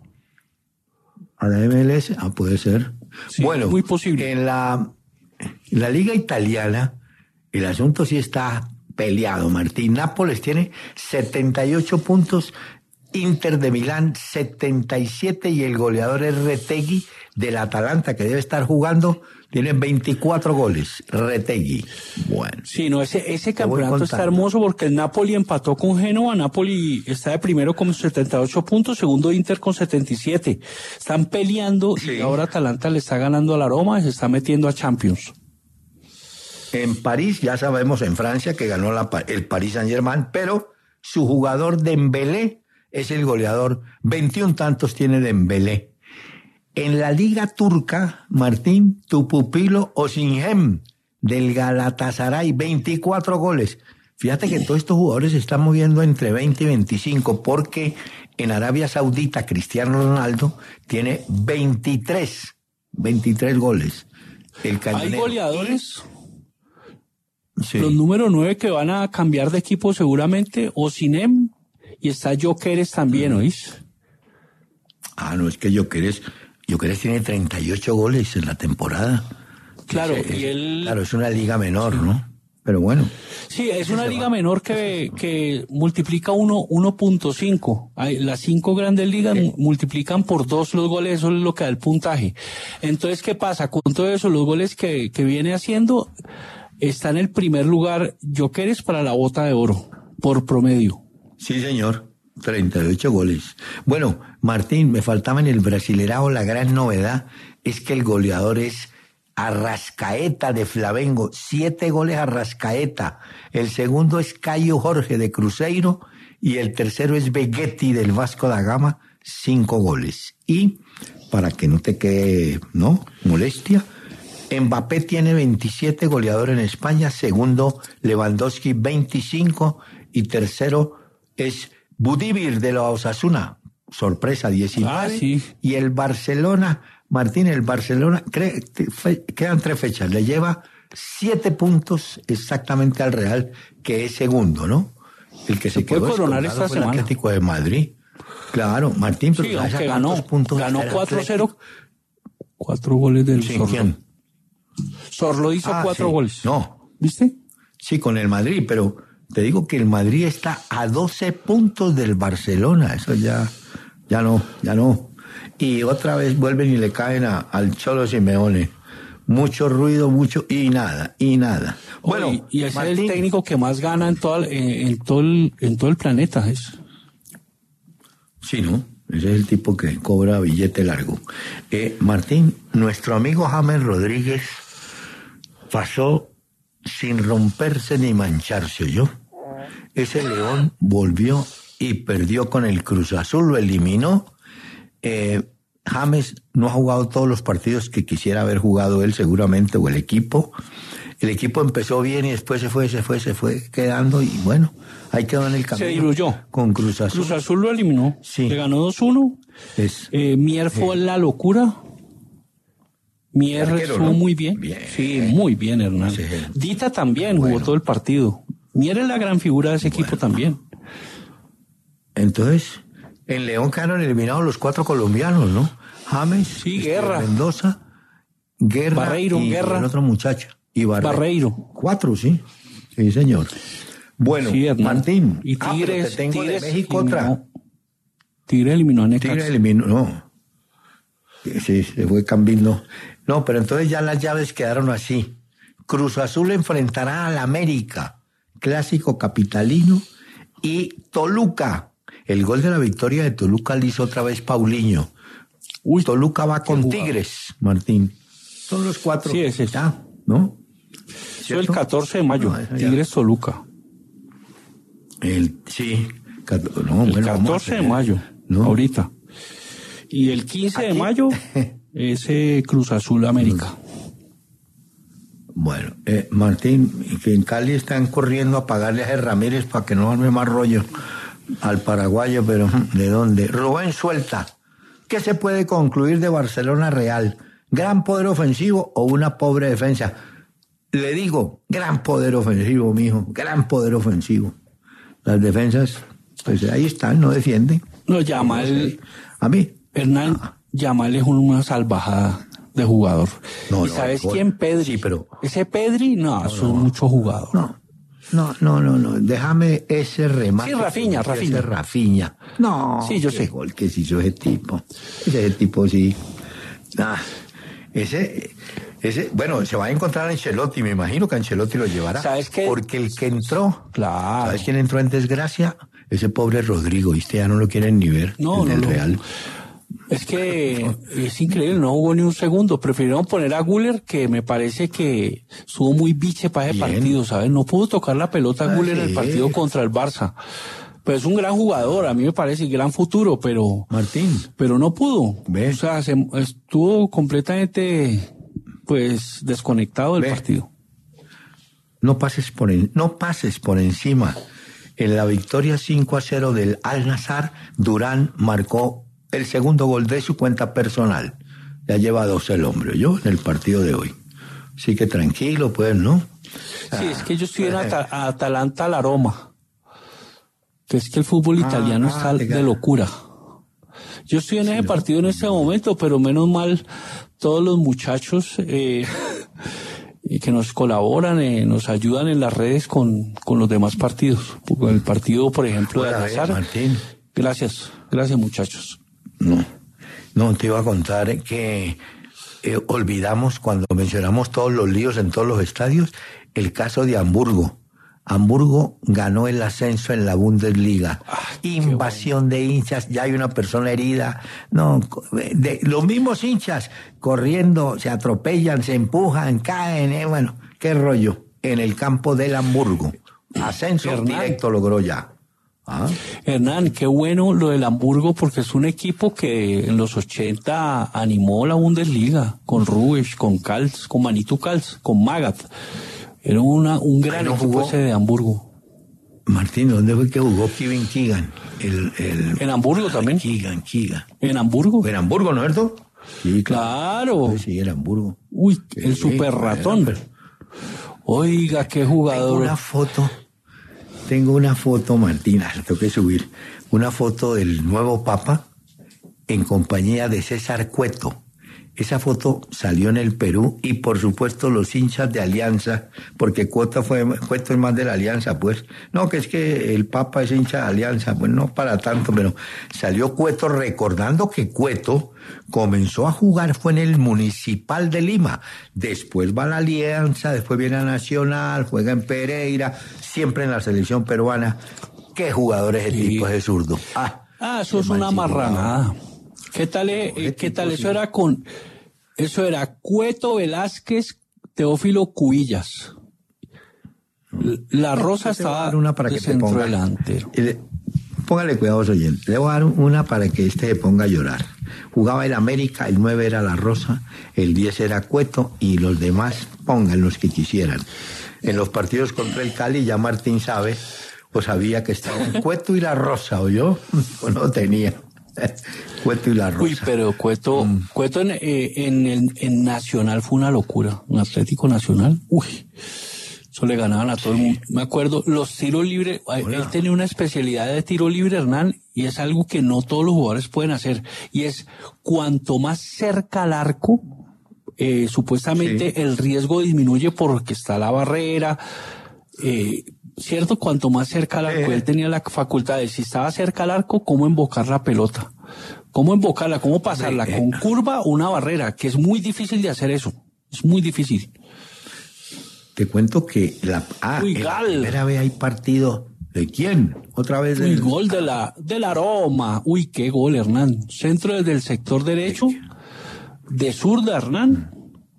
A la M L S, ah, puede ser. Sí, bueno, muy posible. En la, en la liga italiana, el asunto sí está peleado, Martín. Nápoles tiene setenta y ocho puntos, Inter de Milán setenta y siete y el goleador es Retegui del Atalanta, que debe estar jugando, tiene veinticuatro goles. Retegui. Bueno. Sí, no, ese, ese Te voy campeonato está contando. hermoso porque el Napoli empató con Génova. Napoli está de primero con setenta y ocho puntos, segundo Inter con setenta y siete. Están peleando Sí. y ahora Atalanta le está ganando a la Roma y se está metiendo a Champions. En París, ya sabemos en Francia que ganó la, Pa- el Paris Saint-Germain, pero su jugador Dembélé es el goleador. veintiún tantos tiene Dembélé. En la liga turca, Martín, tu pupilo Osimhen del Galatasaray, veinticuatro goles. Fíjate que todos estos jugadores se están moviendo entre veinte y veinticinco, porque en Arabia Saudita Cristiano Ronaldo tiene veintitrés, veintitrés goles. El Hay cañonero. goleadores, Sí. los número nueve que van a cambiar de equipo seguramente, Osimhen, y está Jokeres también, ¿oís? Ah, no, es que Jokeres, Jokeres tiene treinta y ocho goles en la temporada. Claro, Es- y él... Claro, es una liga menor, ¿no? Pero bueno. Sí, es una liga menor que, que multiplica uno, uno punto cinco. Hay- Las cinco grandes ligas mu- multiplican por dos los goles, eso es lo que da el puntaje. Entonces, ¿qué pasa? Con todo eso, los goles que, que viene haciendo, está en el primer lugar Jokeres para la bota de oro, por promedio. Sí, señor. treinta y ocho goles. Bueno, Martín, me faltaba en el Brasilerao la gran novedad es que el goleador es Arrascaeta de Flamengo, siete goles Arrascaeta. El segundo es Caio Jorge de Cruzeiro y el tercero es Vegetti del Vasco da Gama, cinco goles. Y para que no te quede, ¿no? Molestia, Mbappé tiene veintisiete goleadores en España, segundo Lewandowski veinticinco y tercero es Budimir de la Osasuna, sorpresa diecinueve. Ah, sí. Y el Barcelona, Martín, el Barcelona, cree, fe, quedan tres fechas, le lleva siete puntos exactamente al Real, que es segundo, ¿no? El que se, Se puede quedó coronar escoltado esta fue el semana. Atlético de Madrid. Claro, Martín, pero Sí, ¿sabes a aunque cuántos ganó, puntos ganó está el cuatro cero. Atlético? Cuatro goles del ¿Sí, Zorro. quién? Zorro hizo Ah, cuatro sí. goles. No, ¿Viste? sí, con el Madrid, pero te digo que el Madrid está a doce puntos del Barcelona, eso ya, ya no, ya no. Y otra vez vuelven y le caen a, al Cholo Simeone. Mucho ruido, mucho, y nada, y nada. Bueno, Oye, y ese Martín, es el técnico que más gana en todo, en, en todo el, en todo el planeta, ¿es? Sí, ¿no? Ese es el tipo que cobra billete largo. Eh, Martín, nuestro amigo James Rodríguez pasó sin romperse ni mancharse, ¿oyó? Ese León volvió y perdió con el Cruz Azul, lo eliminó. Eh, James no ha jugado todos los partidos que quisiera haber jugado él seguramente, o el equipo. El equipo empezó bien y después se fue, se fue, se fue quedando y bueno, ahí quedó en el camino. Se diluyó. Con Cruz Azul. Cruz Azul lo eliminó. Sí. Le ganó dos uno. Es, eh, Mier fue eh. la locura. Mier estuvo ¿no? muy bien. bien. Sí, muy bien, Hernán. Sí. Dita también bueno. jugó todo el partido. Mier es la gran figura de ese bueno. equipo también. Entonces, en León quedaron eliminados los cuatro colombianos, ¿no? James, sí, Guerra, Mendoza, Guerra Barreiro, y Guerra. el otro muchacho. Y Barreiro. Barreiro. Cuatro, sí. Sí, señor. Bueno, sí, Martín. Y Tigres, ah, te tengo Tigres de México eliminó, otra. Tigre eliminó a Necaxa. Tigre eliminó, no. Sí, se fue cambiando. No, pero entonces ya las llaves quedaron así. Cruz Azul enfrentará al América, clásico capitalino, y Toluca. El gol de la victoria de Toluca le hizo otra vez Paulinho. Uy, Toluca va con jugado. Tigres, Martín. Son los cuatro. Sí, es eso. ¿No? Eso el catorce de mayo, no, Tigres Toluca. El, sí, no, el bueno, catorce de mayo, ¿no? Ahorita. Y el quince de mayo, ese Cruz Azul América. Bueno, eh, Martín, que en Cali están corriendo a pagarle a Ger Ramírez para que no arme más rollo al paraguayo, pero ¿de dónde? Rubén Suelta. ¿Qué se puede concluir de Barcelona Real? ¿Gran poder ofensivo o una pobre defensa? Le digo, gran poder ofensivo, mijo, gran poder ofensivo. Las defensas, pues ahí están, no defienden. No, Yamal. A mí. Hernán, ah. Yamal es una salvajada de jugador. No, ¿Y no, sabes no, quién? Pedri. Sí, pero... Ese Pedri, no, no es no, mucho jugador. No, no, no, no, no. Déjame ese remate. Sí, Rafinha, Rafinha. Ese Rafinha. No, sí, yo qué sé. Gol que se hizo ese tipo. Ese tipo, sí. Ah, ese... Ese, bueno, se va a encontrar a Ancelotti, me imagino que Ancelotti lo llevará. ¿Sabes qué? Porque el que entró, claro. ¿Sabes quién entró en desgracia? Ese pobre Rodrigo, ¿viste? Ya no lo quieren ni ver. No, el no, del no. Real. Es que es increíble, no jugó ni un segundo. Prefirieron poner a Güler, que me parece que estuvo muy biche para ese Bien. partido, ¿sabes? No pudo tocar la pelota a Ah, Güler sí. en el partido contra el Barça. Pero es un gran jugador, a mí me parece, gran futuro, pero... Martín. Pero no pudo. ¿Ve? O sea, se, estuvo completamente... pues desconectado del Ve. partido. No pases por en, no pases por encima. En la victoria cinco a cero del Al-Nassr, Durán marcó el segundo gol de su cuenta personal. Ya lleva dos el hombre, yo, en el partido de hoy. Así que tranquilo, pues, ¿no? Sí, ah, es que yo estoy en At- Atalanta la Roma. Que es que el fútbol italiano ah, está ah, de locura. Yo estoy en sí, ese partido en este momento, pero menos mal todos los muchachos eh, que nos colaboran, eh, nos ayudan en las redes con, con los demás partidos. Con el partido, por ejemplo, de Al-Nassr. Martín. Gracias, gracias muchachos. No, no, te iba a contar que eh, olvidamos cuando mencionamos todos los líos en todos los estadios, el caso de Hamburgo. Hamburgo ganó el ascenso en la Bundesliga. Ah, invasión bueno. de hinchas, ya hay una persona herida. No, de, los mismos hinchas corriendo, se atropellan, se empujan, caen, eh, bueno, qué rollo. En el campo del Hamburgo. Ascenso Hernán. Directo logró ya. ¿Ah? Hernán, qué bueno lo del Hamburgo, porque es un equipo que en los ochenta animó la Bundesliga, con Rubisch, con Kals, con Manitou Kals, con Magath. Era una, un gran no equipo jugó, ese de Hamburgo. Martín, ¿dónde fue que jugó Kevin Keegan? El, el, en Hamburgo ah, también. Keegan, Keegan. ¿En Hamburgo? En Hamburgo, ¿no es cierto? Sí, claro. Sí, sí, en Hamburgo. Uy, el sí, super ratón. Pero... Oiga, qué jugador. Tengo una foto, tengo una foto, Martín, la tengo que subir. Una foto del nuevo Papa en compañía de César Cueto, Esa foto salió en el Perú y por supuesto los hinchas de Alianza, porque Cueto fue, Cueto es más de la Alianza, pues. No, que es que el Papa es hincha de Alianza, pues no para tanto, pero salió Cueto recordando que Cueto comenzó a jugar, fue en el Municipal de Lima, después va a la Alianza, después viene a Nacional, juega en Pereira, siempre en la selección peruana. ¿Qué jugador es ese Sí. tipo de zurdo? Ah, Ah, eso es qué una mal marranada. ¿Qué tal, eh, eh, qué tal? Eso era con, eso era Cueto, Velázquez, Teófilo Cubillas. L- La Rosa Yo te voy a estaba dar una para de que te centro ponga. delantero. Y le- Póngale cuidado, oyentes. Le voy a dar una para que este se ponga a llorar. Jugaba el América, el nueve era La Rosa, el diez era Cueto y los demás pongan los que quisieran. En los partidos contra el Cali ya Martín sabe, o sabía que estaban Cueto y La Rosa, ¿o yo? O no tenía. Cueto y La Rosa. Uy, pero Cueto, Cueto en, eh, en, el- en Nacional fue una locura. En Atlético Nacional, uy, eso le ganaban a todo el mundo. Me acuerdo, los tiros libres, eh, él tenía una especialidad de tiro libre, Hernán, y es algo que no todos los jugadores pueden hacer. Y es, cuanto más cerca al arco, eh, supuestamente Sí. el riesgo disminuye porque está la barrera, eh, ¿cierto? Cuanto más cerca al arco, Eh. él tenía la facultad de, si estaba cerca al arco, cómo embocar la pelota. Cómo embocarla, cómo pasarla, Eh. con curva o una barrera, que es muy difícil de hacer eso. Es muy difícil. Te cuento que la, ah, Uy, en la Gal. primera vez hay partido. ¿De quién? Otra vez Uy, del... gol de la, de la Roma. Uy, qué gol, Hernán. Centro desde el sector derecho, de zurda, Hernán.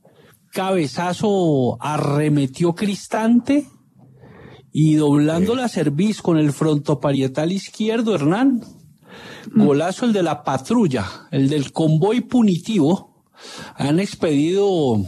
Cabezazo arremetió Cristante y doblando la cerviz con el frontoparietal izquierdo, Hernán. Golazo el de la patrulla, el del convoy punitivo. Han expedido,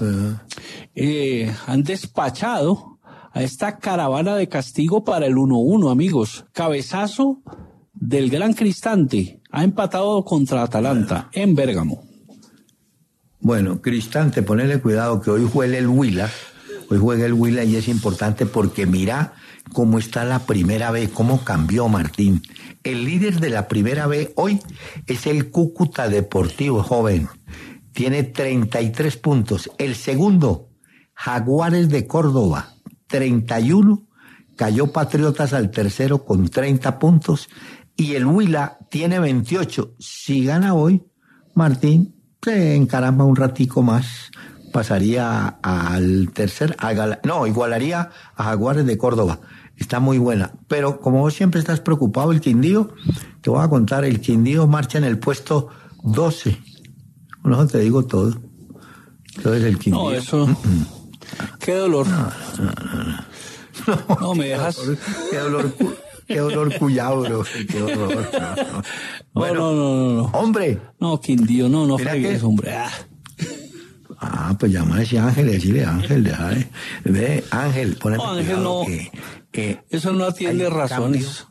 eh, han despachado a esta caravana de castigo para el uno uno, amigos. Cabezazo del gran Cristante. Ha empatado contra Atalanta en Bérgamo. Bueno, Cristante, ponele cuidado que hoy juega el Huila, hoy juega el Huila y es importante porque mira cómo está la primera B, cómo cambió Martín. El líder de la primera B hoy es el Cúcuta Deportivo, joven, tiene treinta y tres puntos. El segundo, Jaguares de Córdoba, treinta y uno, cayó Patriotas al tercero con treinta puntos y el Huila tiene veintiocho. Si gana hoy, Martín se encaramba un ratico más, pasaría al tercer, a Gal- no, igualaría a Jaguares de Córdoba. Está muy buena. Pero como vos siempre estás preocupado, el Quindío, te voy a contar, el Quindío marcha en el puesto doce. No te digo todo. Entonces el Quindío. No, eso. Qué dolor. No, No me dejas. Qué dolor, cu- qué dolor cuyao, bro. Qué horror. No, no. Bueno, no, no, no, no. hombre. No, Quindío, no, no Mira fregues, que- hombre. Ah. Ah, pues llama a ese Ángel y decirle, Ángel, deja de... Ve, Ángel, poneme No, Ángel, cuidado no. que, que Eso no atiende hay razones.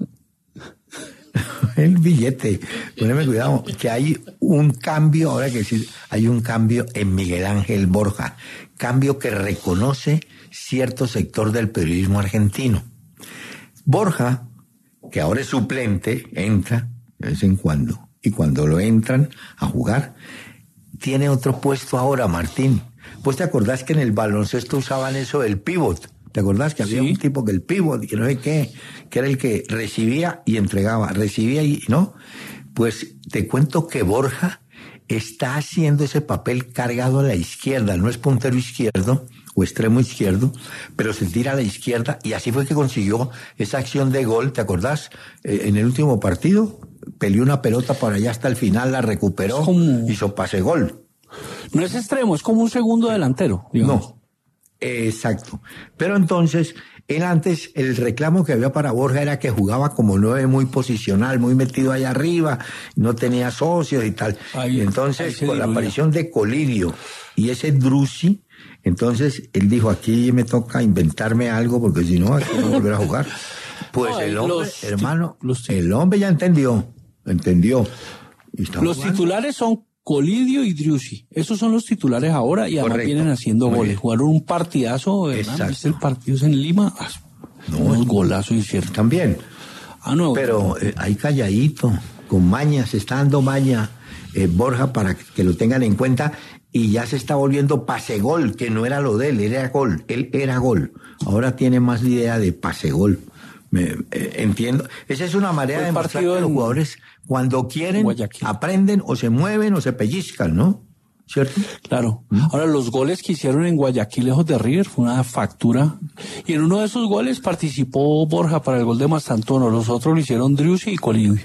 el billete, poneme cuidado, que hay un cambio, ahora que decir, hay un cambio en Miguel Ángel Borja, cambio que reconoce cierto sector del periodismo argentino. Borja, que ahora es suplente, entra de vez en cuando, y cuando lo entran a jugar, tiene otro puesto ahora, Martín. ¿Vos te acordás que en el baloncesto usaban eso del pivot? ¿Te acordás que había Sí. un tipo que el pivot, que no sé qué, que era el que recibía y entregaba, recibía y, ¿no? Pues te cuento que Borja está haciendo ese papel cargado a la izquierda, no es puntero izquierdo o extremo izquierdo, pero se tira a la izquierda y así fue que consiguió esa acción de gol, ¿te acordás? Eh, en el último partido, peleó una pelota por allá hasta el final, la recuperó, Es como- hizo pase gol. No es extremo, es como un segundo delantero. Digamos. No, exacto. Pero entonces, él antes, el reclamo que había para Borja era que jugaba como nueve muy posicional, muy metido allá arriba, no tenía socios y tal. Ahí- y ahí entonces, se con la diluía. aparición de Colidio y ese Drusi, entonces él dijo, aquí me toca inventarme algo porque si no, aquí no voy a volver a jugar. Pues No, el y hombre, los- hermano, los- el hombre ya entendió, entendió. Y está Los jugando. titulares son Colidio y Driussi. Esos son los titulares ahora y además Correcto. vienen haciendo Muy goles. bien. Jugaron un partidazo, ¿verdad? Exacto. ¿Viste el partido en Lima? Ah, unos golazos hicieron. También. Ah, no. Pero eh, ahí calladito, con maña, se está dando maña, eh, Borja, para que lo tengan en cuenta. y ya se está volviendo pase-gol, que no era lo de él, era gol, él era gol. Ahora tiene más la idea de pase-gol. Me, eh, entiendo. Esa es una manera de mostrar que los jugadores, cuando quieren, Guayaquil, aprenden o se mueven o se pellizcan, ¿no? ¿Cierto? Claro. ¿Mm? Ahora, los goles que hicieron en Guayaquil, lejos de River, fue una factura. Y en uno de esos goles participó Borja para el gol de Mastantuono. Los otros lo hicieron Driussi y Colibri.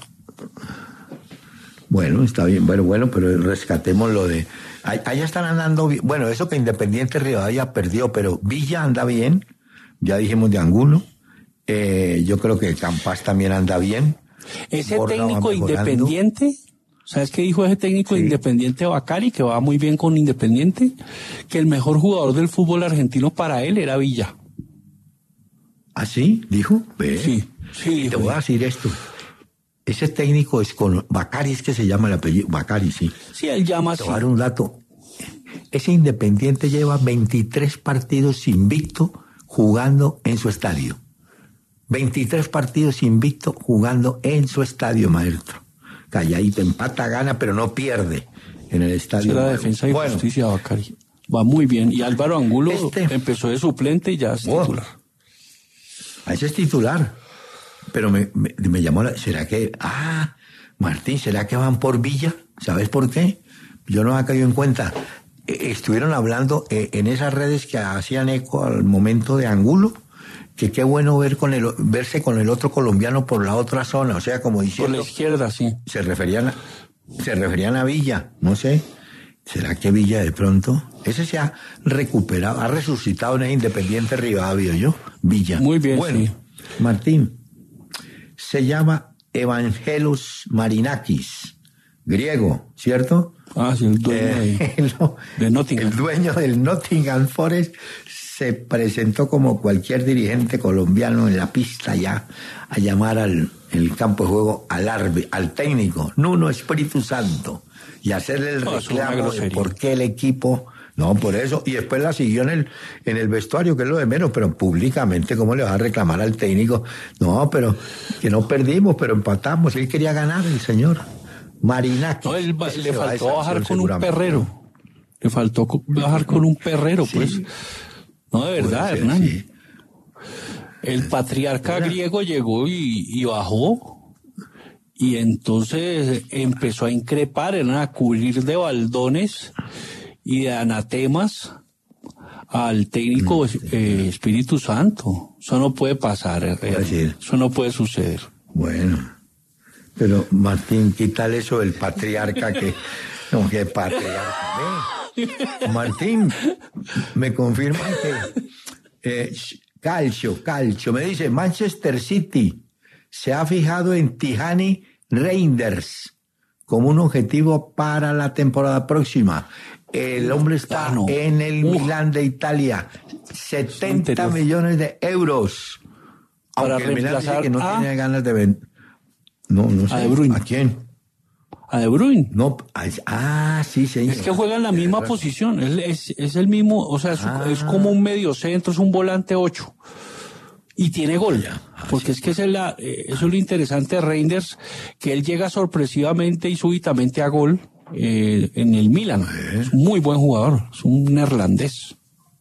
Bueno, está bien. Bueno, bueno, pero rescatemos lo de... Allá están andando bien. Bueno, eso que Independiente Rivadavia perdió, pero Villa anda bien. Ya dijimos de Angulo. Eh, yo creo que Campas también anda bien. Ese Borja técnico Independiente... ¿Sabes qué dijo ese técnico sí. Independiente Bacari, que va muy bien con Independiente? Que el mejor jugador del fútbol argentino para él era Villa. ¿Ah, sí? ¿Dijo? Ve. Sí, sí. Y te voy a decir esto. Ese técnico es con... Bacari es que se llama el apellido. Bacari, sí. Sí, él llama así. Te voy a dar un dato. Ese Independiente lleva veintitrés partidos invicto jugando en su estadio. veintitrés partidos invicto jugando en su estadio, maestro. Calladito, empata, gana, pero no pierde en el estadio. Sí, la defensa y bueno. Justicia, Bacari. Va muy bien. Y Álvaro Angulo este... empezó de suplente y ya es titular. Oh. Ese es titular. Pero me, me, me llamó la... ¿Será que... Ah, Martín, ¿será que van por Villa? ¿Sabes por qué? Yo no me he caído en cuenta. Eh, estuvieron hablando eh, en esas redes que hacían eco al momento de Angulo, que qué bueno ver con el, verse con el otro colombiano por la otra zona, o sea, como diciendo... Por la izquierda, sí. Se referían a, se referían a Villa, no sé. ¿Será que Villa de pronto? Ese se ha recuperado, ha resucitado en el Independiente Rivadavia, ¿yo? Villa. Muy bien, bueno, sí. Martín, se llama Evangelos Marinakis, griego, ¿cierto? Ah, sí, el dueño eh, de, lo, de Nottingham. El dueño del Nottingham Forest se presentó como cualquier dirigente colombiano en la pista ya a llamar al en el campo de juego al árbitro, al técnico, Nuno Espíritu Santo, y hacerle el no, reclamo de por qué el equipo, no, por eso, y después la siguió en el, en el vestuario, que es lo de menos, pero públicamente, ¿cómo le va a reclamar al técnico? No, pero que no perdimos, pero empatamos, él quería ganar, el señor Marinakis. No, él, le faltó bajar con un perrero, le faltó bajar con un perrero, sí. Pues. No, de verdad, ser, Hernán. Sí. El patriarca griego llegó y, y bajó, y entonces empezó a increpar, Hernán, a cubrir de baldones y de anatemas al técnico eh, Espíritu Santo. Eso no puede pasar, Hernán. Eso no puede suceder. Bueno, pero Martín, ¿qué tal eso del patriarca que... No, que patriarca, ¿eh? Martín, me confirman que eh, Calcio, Calcio, me dice Manchester City se ha fijado en Tijani Reinders como un objetivo para la temporada próxima. El hombre está ah, no. en el Uf. Milán de Italia, setenta millones de euros. Para aunque el Milán dice que no a... tiene ganas de vender. No, no sé. A De Bruyne. ¿A quién? A De Bruyne. No, ah, sí, señor. Es que juega en la misma es posición, es, es, es el mismo, o sea, es, ah. es como un medio centro, es un volante ocho. Y tiene gol, ya, ah, porque sí, es que es la, eh, eso es lo interesante de Reinders, que él llega sorpresivamente y súbitamente a gol eh, en el Milan. Ve. Es un muy buen jugador, es un neerlandés.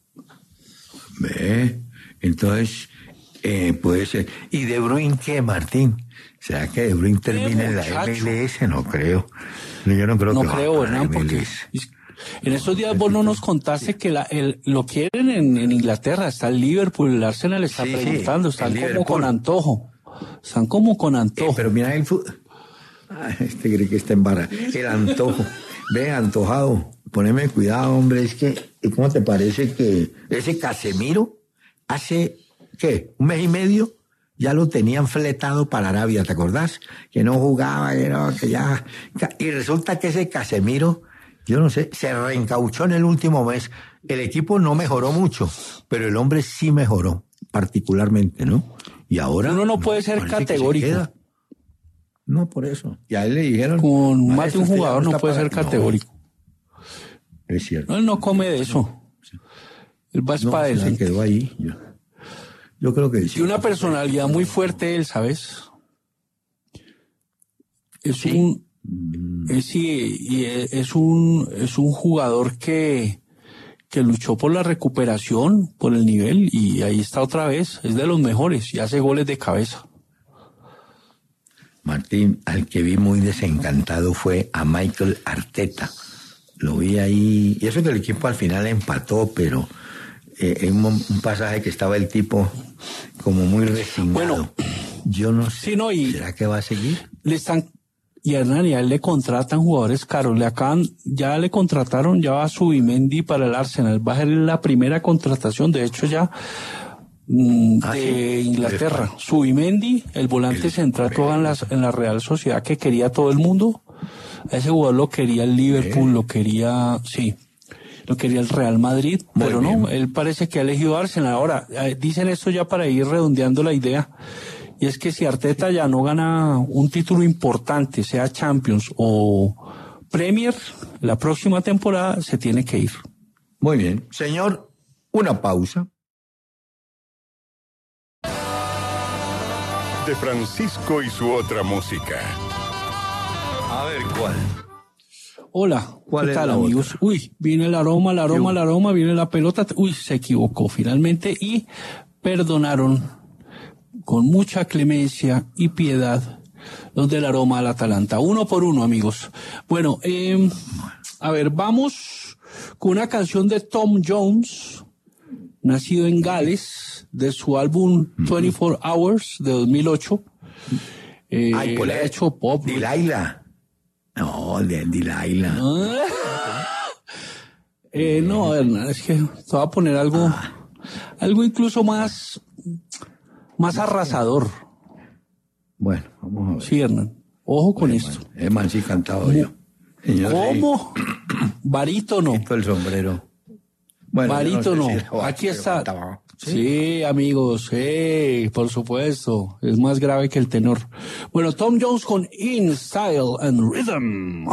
Ve, entonces, eh, puede ser. ¿Y De Bruyne qué, Martín? ¿Será que De Bruyne termina en la M L S? No creo. Yo no creo no que creo, Hernán, porque en estos días vos no nos contaste que la, el, lo quieren en, en Inglaterra. Está el Liverpool, el Arsenal está sí, preguntando, sí, están como Liverpool. Con antojo. Están como con antojo. Eh, pero mira el fútbol. Este cree que está embarrado. El antojo. Ve, antojado. Poneme cuidado, hombre. Es que, ¿cómo te parece que ese Casemiro hace, ¿qué? ¿Un mes y medio? Ya lo tenían fletado para Arabia, ¿te acordás? Que no jugaba, que, no, que ya... Y resulta que ese Casemiro, yo no sé, se reencauchó en el último mes. El equipo no mejoró mucho, pero el hombre sí mejoró, particularmente, ¿no? Y ahora... Uno no puede ser categórico. No, por eso. Y a él le dijeron... Con más de un jugador no, no puede para... ser categórico. No, es cierto. No, él no come de eso. Él va no, para adelante. Se quedó ahí, yo. Yo creo que sí. Y una personalidad muy fuerte él, ¿sabes? Es sí. un Mm. Eh, sí, y es un, es un jugador que, que luchó por la recuperación, por el nivel, y ahí está otra vez, es de los mejores, y hace goles de cabeza. Martín, al que vi muy desencantado fue a Mikel Arteta. Lo vi ahí, y eso que el equipo al final empató, pero eh, en un, un pasaje que estaba el tipo como muy resignado. Bueno, yo no sé, sí, no, y ¿será que va a seguir? Le están, y a Hernán, y a él le contratan jugadores caros, le acaban, ya le contrataron ya a Zubimendi para el Arsenal, va a ser la primera contratación, de hecho ya mm, ah, de sí, Inglaterra. Zubimendi, el volante el central en la, en la Real Sociedad que quería todo el mundo. A ese jugador lo quería el Liverpool, ¿Eh? lo quería, sí, lo quería el Real Madrid, Muy pero bien. no, él parece que ha elegido Arsenal. Ahora, eh, dicen esto ya para ir redondeando la idea, y es que si Arteta ya no gana un título importante, sea Champions o Premier, la próxima temporada se tiene que ir. Muy bien. Señor, una pausa. De Francisco y su otra música. A ver, ¿cuál? Hola, ¿Cuál ¿qué tal, es amigos? Otra? Uy, viene el aroma, el aroma, el aroma, viene la pelota. Uy, se equivocó finalmente y perdonaron con mucha clemencia y piedad los del aroma al Atalanta. Uno por uno, amigos. Bueno, eh, a ver, vamos con una canción de Tom Jones, nacido en Gales, de su álbum veinticuatro Hours de dos mil ocho. Eh, Ay, por ha hecho pop. Delilah. No, de Delilah. eh, no, Hernán, es que te voy a poner algo, ah. algo incluso más, más arrasador. Bueno, vamos a ver. Sí, Hernán. Ojo con bueno, esto. Es man, sí cantado yo. Señor, ¿Cómo? Sí. Barítono. Quito el sombrero. Bueno, Barítono. No sé si Aquí está. ¿Sí? sí, amigos. Sí, por supuesto. Es más grave que el tenor. Bueno, Tom Jones con In Style and Rhythm.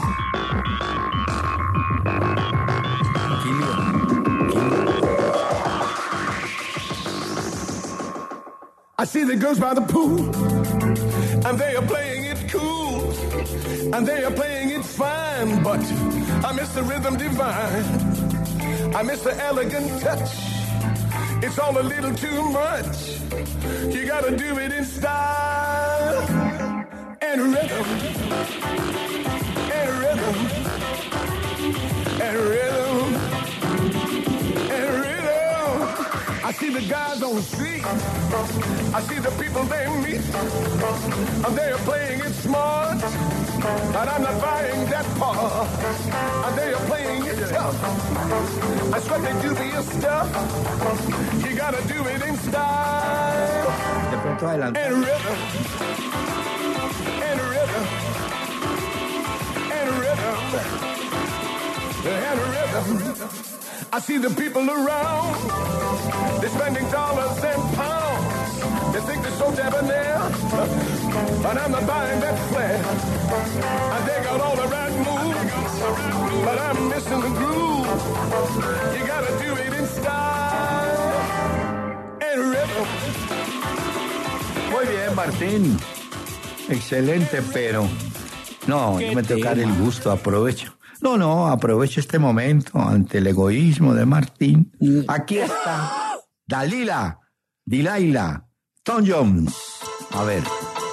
I see the girls by the pool, and they are playing it cool, and they are playing it fine, but I miss the rhythm divine. I miss the elegant touch. It's all a little too much. You gotta do it in style and rhythm, and rhythm, and rhythm, and rhythm. I see the guys on the street. I see the people they meet. And they are playing it smart, but I'm not buying that part. And they are playing it tough. I swear they do the stuff. You gotta do it in style. And rhythm. And rhythm. And rhythm. And rhythm. I see the people around. They're spending dollars and pounds. They think they're so debonair, but I'm not buying that flair. And they got all the right moves, but I'm missing the groove. You gotta do it in style and rhythm. Muy bien, Martín. Excelente, pero no, yo me tocar el gusto, aprovecho. No, no, aprovecho este momento ante el egoísmo de Martín. Aquí está Dalila, Delilah, Tom Jones. A ver.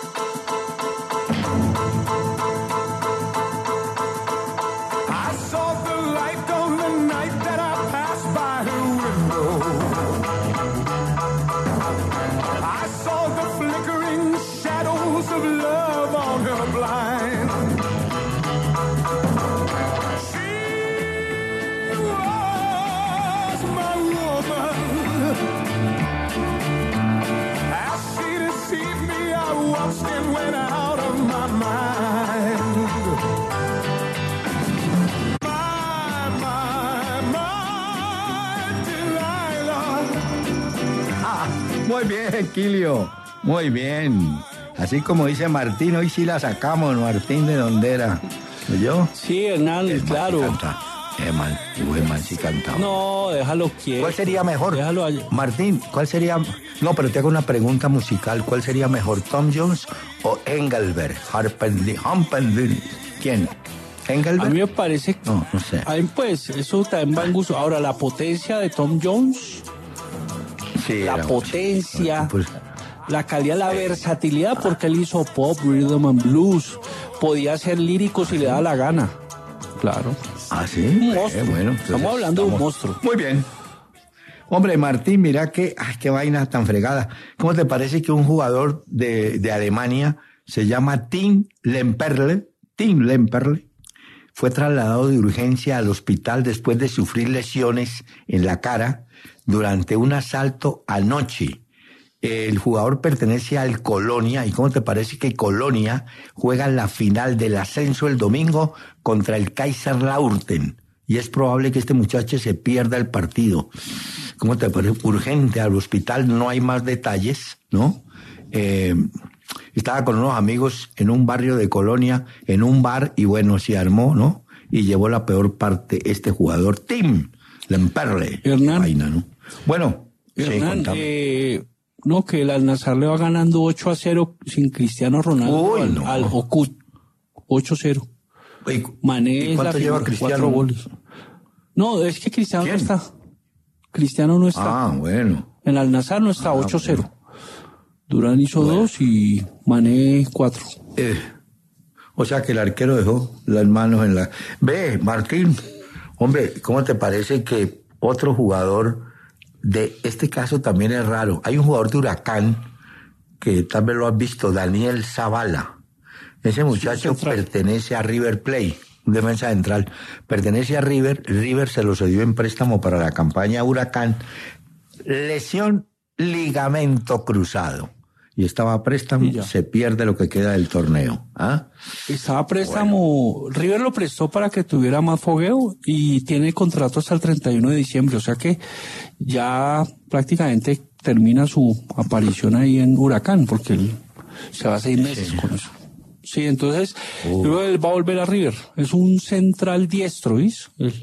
I saw the light on the night that I passed by her window. I saw the flickering shadows of love on her blind. She was my woman. As she deceived me, I watched and went out of my mind. My, my, my Delilah. Ah, muy bien, Quilio. Muy bien. Así como dice Martín, hoy sí la sacamos, Martín, ¿de dónde era? ¿Yo? Sí, Hernán, El claro. man sí canta. Eh, man, el buen man sí cantaba. No, déjalo quieto. ¿Cuál sería mejor? Déjalo allá. Martín, ¿cuál sería? No, pero te hago una pregunta musical. ¿Cuál sería mejor, Tom Jones o Engelbert? Harpendick. Harpendick. ¿Quién? ¿Engelbert? A mí me parece que... No, no sé. A mí, pues, eso también va en gusto. Ahora, la potencia de Tom Jones, Sí, la era- potencia, pues, la calidad, la versatilidad, porque él hizo pop, rhythm and blues, podía ser lírico si le daba la gana. Claro. ¿Ah, sí? Un monstruo. Eh, bueno, entonces Estamos hablando de un estamos- monstruo. Muy bien. Hombre, Martín, mira que, ay, qué vaina tan fregada. ¿Cómo te parece que un jugador de, de Alemania se llama Tim Lemperle? Tim Lemperle fue trasladado de urgencia al hospital después de sufrir lesiones en la cara durante un asalto anoche. El jugador pertenece al Colonia. ¿Y cómo te parece que Colonia juega en la final del ascenso el domingo contra el Kaiserslautern? Y es probable que este muchacho se pierda el partido. ¿Cómo te parece? Urgente al hospital, no hay más detalles, ¿no? Eh, estaba con unos amigos en un barrio de Colonia, en un bar, y bueno, se armó, ¿no? Y llevó la peor parte este jugador, Tim Lemperle. Hernán. Vaina, ¿no? Bueno, sí, Hernán, contame. eh, no, que el Al-Nassr le va ganando ocho a cero sin Cristiano Ronaldo Uy, al, no. al Ocut. ocho a cero. ¿Y, Mané ¿y es la cuánto lleva figura, Cristiano? cuatro goles. No, es que Cristiano ¿Quién? no está. Cristiano no está. Ah, bueno. En Al-Nassr no está, Ah, ocho a cero. Durán hizo dos y Mané cuatro. Eh, o sea que el arquero dejó las manos en la... Ve, Martín, hombre, ¿cómo te parece que otro jugador de este caso también es raro? Hay un jugador de Huracán que tal vez lo has visto, Daniel Zavala. Ese muchacho central. pertenece a River Plate, un defensa central. Pertenece a River, River se lo cedió en préstamo para la campaña Huracán. Lesión, ligamento cruzado. Y estaba a préstamo, Y ya. se pierde lo que queda del torneo. ¿Ah? Estaba préstamo, River lo prestó para que tuviera más fogueo y tiene contrato hasta el treinta y uno de diciembre, o sea que ya prácticamente termina su aparición ahí en Huracán, porque él se va a seis meses con eso. Sí, entonces Uh. luego él va a volver a River. Es un central diestro, ¿ves? Él.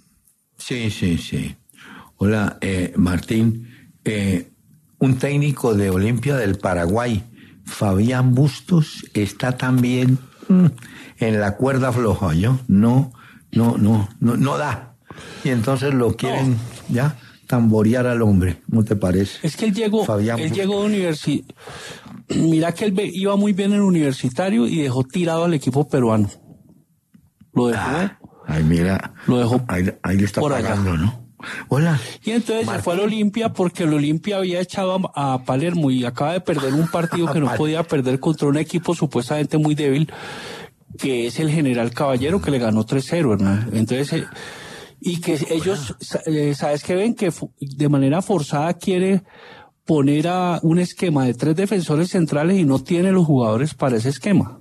Sí, sí, sí. Hola, eh, Martín. Eh, un técnico de Olimpia del Paraguay, Fabián Bustos, está también mm, en la cuerda floja, ¿yo? No, no, no, no, no da. Y entonces lo quieren ya tamborear al hombre. ¿Cómo te parece? Es que él llegó, Fabián él Bustos. llegó de universidad. Mira que él ve- iba muy bien en universitario y dejó tirado al equipo peruano. Lo dejó. Ah, ay, mira. Lo dejó Ahí, ahí le está por allá. pagando, ¿no? Hola. Y entonces se fue al Olimpia porque el Olimpia había echado a, a Palermo y acaba de perder un partido que no podía perder contra un equipo supuestamente muy débil, que es el General Caballero, que le ganó tres cero, hermano. Entonces, eh, y que ellos, eh, ¿sabes qué ven? Que fu- de manera forzada quiere poner a un esquema de tres defensores centrales y no tiene los jugadores para ese esquema.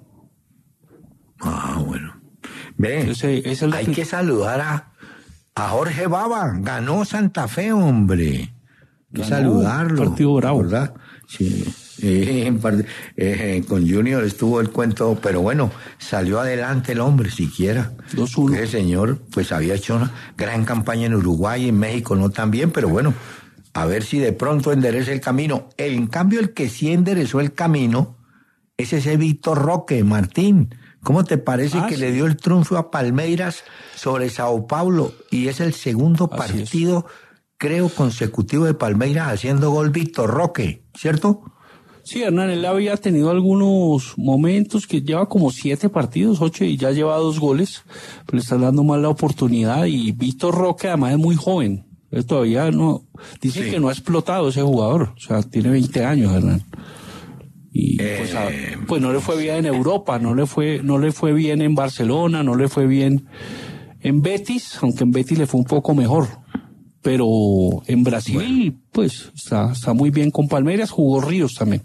Ah, bueno. Ve, Entonces, esa es la hay que- que saludar a, a Jorge Baba. Ganó Santa Fe, hombre. Hay que Ganó, saludarlo. partido bravo. ¿Verdad? Sí. Eh, en part- eh, con Junior estuvo el cuento, pero bueno, salió adelante el hombre, siquiera. dos uno. Ese señor, pues había hecho una gran campaña en Uruguay, en México no tan bien, pero bueno, a ver si de pronto endereza el camino. En cambio, el que sí enderezó el camino es ese Víctor Roque, Martín. ¿Cómo te parece Ah, que sí. le dio el triunfo a Palmeiras sobre Sao Paulo? Y es el segundo Así es. partido, creo, consecutivo de Palmeiras haciendo gol Víctor Roque, ¿cierto? Sí, Hernán, él había tenido algunos momentos que lleva como siete partidos, ocho, y ya lleva dos goles, pero le están dando más la oportunidad. Y Víctor Roque además es muy joven. Él todavía no, dicen Sí. que no ha explotado ese jugador, o sea, tiene veinte años, Hernán. Y pues, a- Eh, pues no le fue bien en Europa, no le fue, no le fue bien en Barcelona, no le fue bien en Betis, aunque en Betis le fue un poco mejor. Pero en Brasil, pues, está, está muy bien con Palmeiras, jugó Ríos también.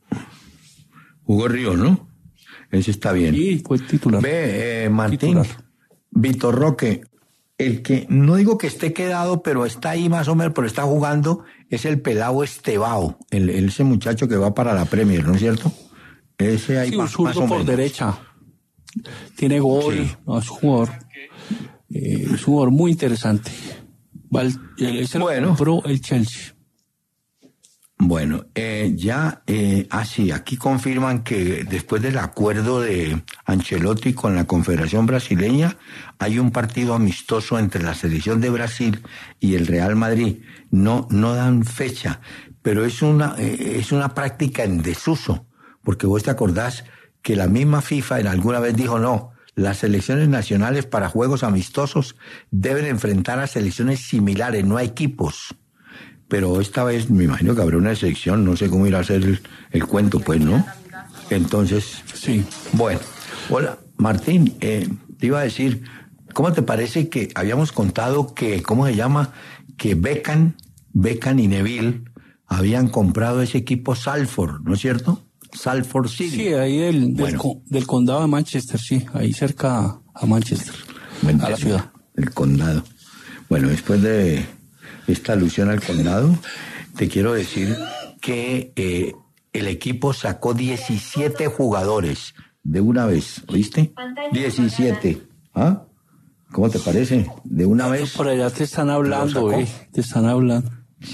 Hugo Ríos, ¿no? Ese está bien. Sí, fue titular. Ve, eh, Martín, Titular. Víctor Roque, el que, no digo que esté quedado, pero está ahí más o menos, pero está jugando, es el pelado Estebao, el, el- ese muchacho que va para la Premier, ¿no es cierto? Ese ahí Sí, un más, zurdo más o por menos. derecha. Tiene gol, Sí. no, es un jugador, eh, es un jugador muy interesante. Va el- el- ese lo Bueno. compró el Chelsea. Bueno, eh, ya, eh, ah sí, aquí confirman que después del acuerdo de Ancelotti con la Confederación Brasileña, hay un partido amistoso entre la selección de Brasil y el Real Madrid. No, no dan fecha, pero es una, eh, es una práctica en desuso, porque vos te acordás que la misma FIFA en alguna vez dijo no, las selecciones nacionales para juegos amistosos deben enfrentar a selecciones similares, no a equipos. Pero esta vez me imagino que habrá una excepción, no sé cómo irá a ser el, el cuento, pues, ¿no? Entonces, sí. Bueno, hola, Martín, eh, te iba a decir, ¿cómo te parece que habíamos contado que, ¿cómo se llama? Que Beckham, Beckham y Neville habían comprado ese equipo Salford, ¿no es cierto? Salford City. Sí, ahí del, bueno. del, del condado de Manchester, sí, ahí cerca a Manchester, bueno, a la ciudad. El condado. Bueno, después de esta alusión al condado, te quiero decir que eh, el equipo sacó diecisiete jugadores de una vez, ¿oíste? diecisiete. ¿Ah? ¿Cómo te parece? De una vez. Por allá te están hablando, eh. Te están hablando.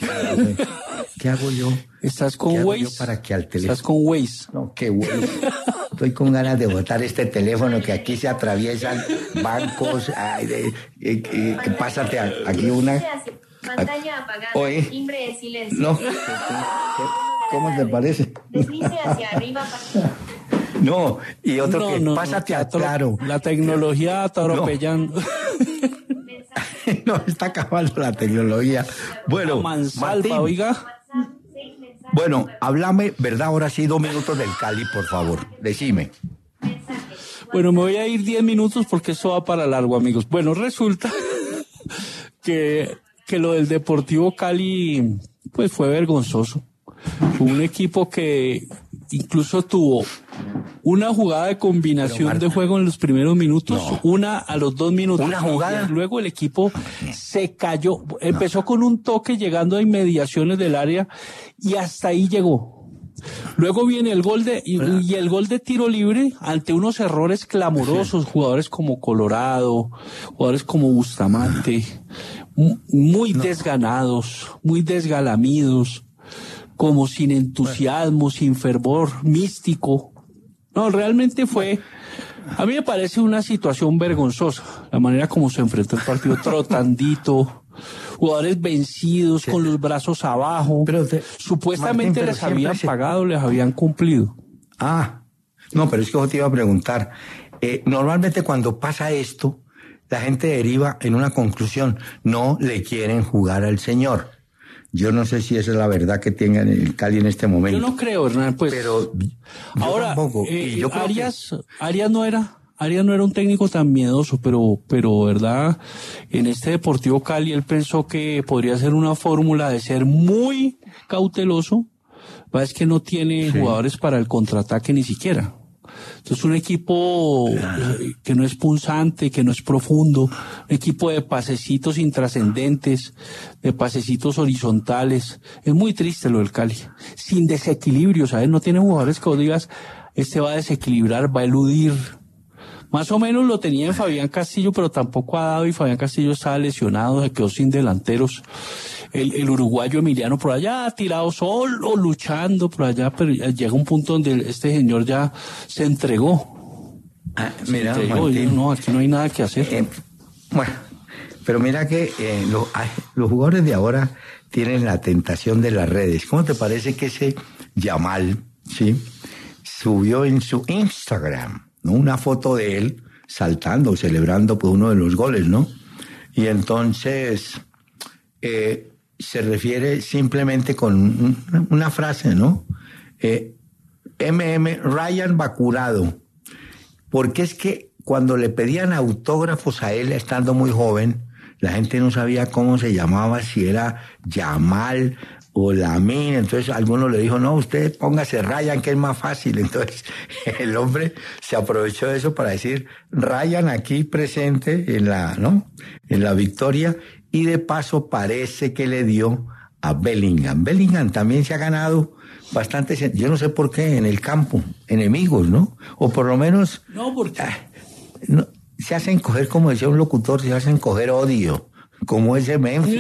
¿Qué hago yo? ¿Estás con ¿Qué hago Waze? yo para que al teléfono? ¿Estás con Waze? No, qué Waze. Estoy con ganas de botar este teléfono que aquí se atraviesan bancos. Ay, de, eh, eh, que pásate a, aquí una. Pantalla apagada. Oye. Timbre de silencio. No. ¿Cómo te parece? Deslice hacia arriba para... No, y otro no, que no, pásate no, a claro. La tecnología atropellando. No, está acabando la tecnología. Bueno, Mansalva, Martín, oiga. Bueno, háblame, ¿verdad? Ahora sí, dos minutos del Cali, por favor. Decime. Bueno, me voy a ir diez minutos porque esto va para largo, amigos. Bueno, resulta que, que lo del Deportivo Cali, pues fue vergonzoso. Fue un equipo que incluso tuvo una jugada de combinación Marta, de juego en los primeros minutos, no. una a los dos minutos. Una jugada. Y luego el equipo se cayó. Empezó no. con un toque llegando a inmediaciones del área y hasta ahí llegó. Luego viene el gol de, y, y el gol de tiro libre ante unos errores clamorosos, sí. jugadores como Colorado, jugadores como Bustamante, muy no. desganados, muy desgalamidos, como sin entusiasmo, bueno. sin fervor, místico. No, realmente fue, a mí me parece una situación vergonzosa, la manera como se enfrentó el partido, trotandito, jugadores vencidos, sí. con los brazos abajo, pero te, supuestamente Martín, les habían se... pagado, les habían cumplido. Ah, no, pero es que yo te iba a preguntar, eh, normalmente cuando pasa esto, la gente deriva en una conclusión, no le quieren jugar al señor. Yo no sé si esa es la verdad que tengan el Cali en este momento. Yo no creo, Hernán, pues. Pero ahora, tampoco. Eh, y yo creo Arias, que... Arias no era, Arias no era un técnico tan miedoso, pero, pero, verdad, en este Deportivo Cali él pensó que podría ser una fórmula de ser muy cauteloso. Es que no tiene sí. jugadores para el contraataque ni siquiera. Entonces un equipo claro. que no es punzante, que no es profundo, un equipo de pasecitos intrascendentes, de pasecitos horizontales. Es muy triste lo del Cali. Sin desequilibrio, ¿sabes? No tiene jugadores que vos digas, este va a desequilibrar, va a eludir. Más o menos lo tenía en Fabián Castillo, pero tampoco ha dado y Fabián Castillo estaba lesionado, se quedó sin delanteros. El, el uruguayo Emiliano por allá, tirado solo, luchando por allá, pero llega un punto donde este señor ya se entregó. Ah, mira, se entregó, Martín, no, aquí no hay nada que hacer. Eh, bueno, pero mira que eh, lo, los jugadores de ahora tienen la tentación de las redes. ¿Cómo te parece que ese Yamal, sí, subió en su Instagram, ¿no? Una foto de él saltando, celebrando pues uno de los goles, ¿no? Y entonces eh, se refiere simplemente con una, una frase, ¿no? Eh, M M Ryan vacunado. Porque es que cuando le pedían autógrafos a él estando muy joven, la gente no sabía cómo se llamaba, si era Yamal o Lamin. Entonces alguno le dijo, no, usted póngase Ryan, que es más fácil. Entonces el hombre se aprovechó de eso para decir Ryan aquí presente en la, ¿no? en la victoria. Y de paso parece que le dio a Bellingham. Bellingham también se ha ganado bastante, yo no sé por qué, en el campo, enemigos, ¿no? O por lo menos... No, porque... Ah, no, se hacen coger, como decía un locutor, se hacen coger odio, como ese Memphis.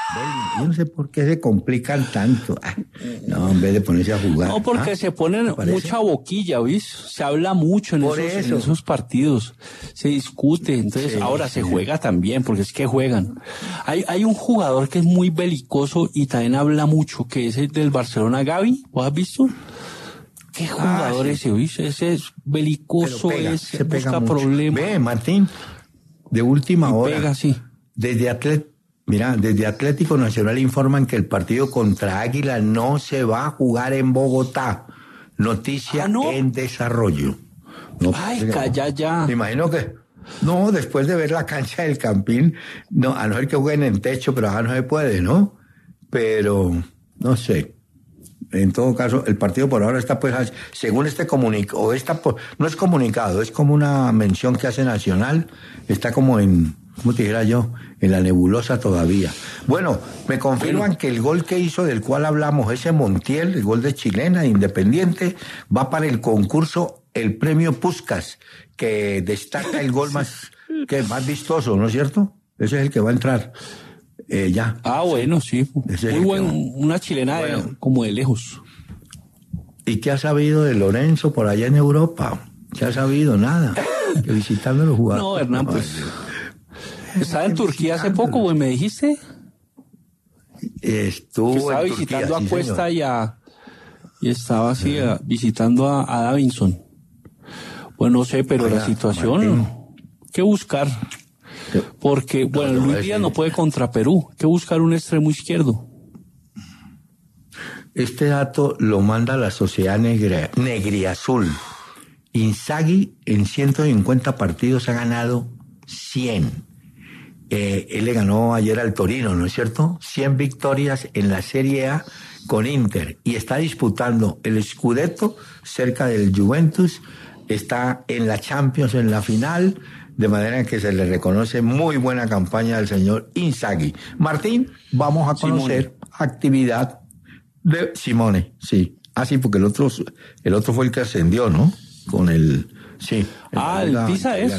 Yo no sé por qué se complican tanto. Ah, no, en vez de ponerse a jugar. No, porque ¿Ah? se ponen mucha boquilla, ¿vís? Se habla mucho en esos, en esos partidos. Se discute. Entonces, sí, ahora sí. se juega también, porque es que juegan. Hay, hay un jugador que es muy belicoso y también habla mucho, que es el del Barcelona, Gavi. ¿Vos has visto? ¿Qué jugador ah, sí. ese, ¿viste? Ese es belicoso, pega, ese se busca problemas. Ve, Martín, de última y hora. Pega, sí. Desde Atlet Mira, desde Atlético Nacional informan que el partido contra Águila no se va a jugar en Bogotá. Noticia ah, ¿no? en desarrollo. No, Ay, calla ya. Me imagino que... No, después de ver la cancha del Campín, no, a no ser que jueguen en techo, pero acá no se puede, ¿no? Pero, no sé. En todo caso, el partido por ahora está, pues, según este comunicado, o está, no es comunicado, es como una mención que hace Nacional, está como en... ¿Cómo te dijera yo? En la nebulosa todavía. Bueno, me confirman que el gol que hizo, del cual hablamos, ese Montiel, el gol de Chilena, Independiente, va para el concurso, el premio Puskás, que destaca el gol más, que más vistoso, ¿no es cierto? Ese es el que va a entrar. Eh, ya. Ah, bueno, sí. Muy buen, una chilena bueno. de, como de lejos. ¿Y qué ha sabido de Lorenzo por allá en Europa? ¿Qué ha sabido? Nada. Que visitando a los jugadores. No, Hernán, pues... ¿Estaba en Turquía hace poco, güey? ¿Me dijiste? Estuvo que estaba en visitando Turquía, a sí, Cuesta señor. y a... Y estaba así, uh-huh. a, visitando a, a Davinson. Bueno, no sé, pero Oiga, la situación... Martín. ¿Qué buscar? Porque, bueno, no, no Luis Díaz no puede contra Perú. ¿Qué buscar un extremo izquierdo? Este dato lo manda la Sociedad Negra, Negriazul. Inzaghi en ciento cincuenta partidos ha ganado cien. Eh, él le ganó ayer al Torino, ¿no es cierto? cien victorias en la Serie A con Inter y está disputando el Scudetto cerca del Juventus, está en la Champions en la final, de manera que se le reconoce muy buena campaña del señor Inzaghi. Martín, vamos a conocer Simone. actividad de Simone, sí. Ah, sí, porque el otro, el otro fue el que ascendió, ¿no? Con el, sí. El ah, el Pisa es.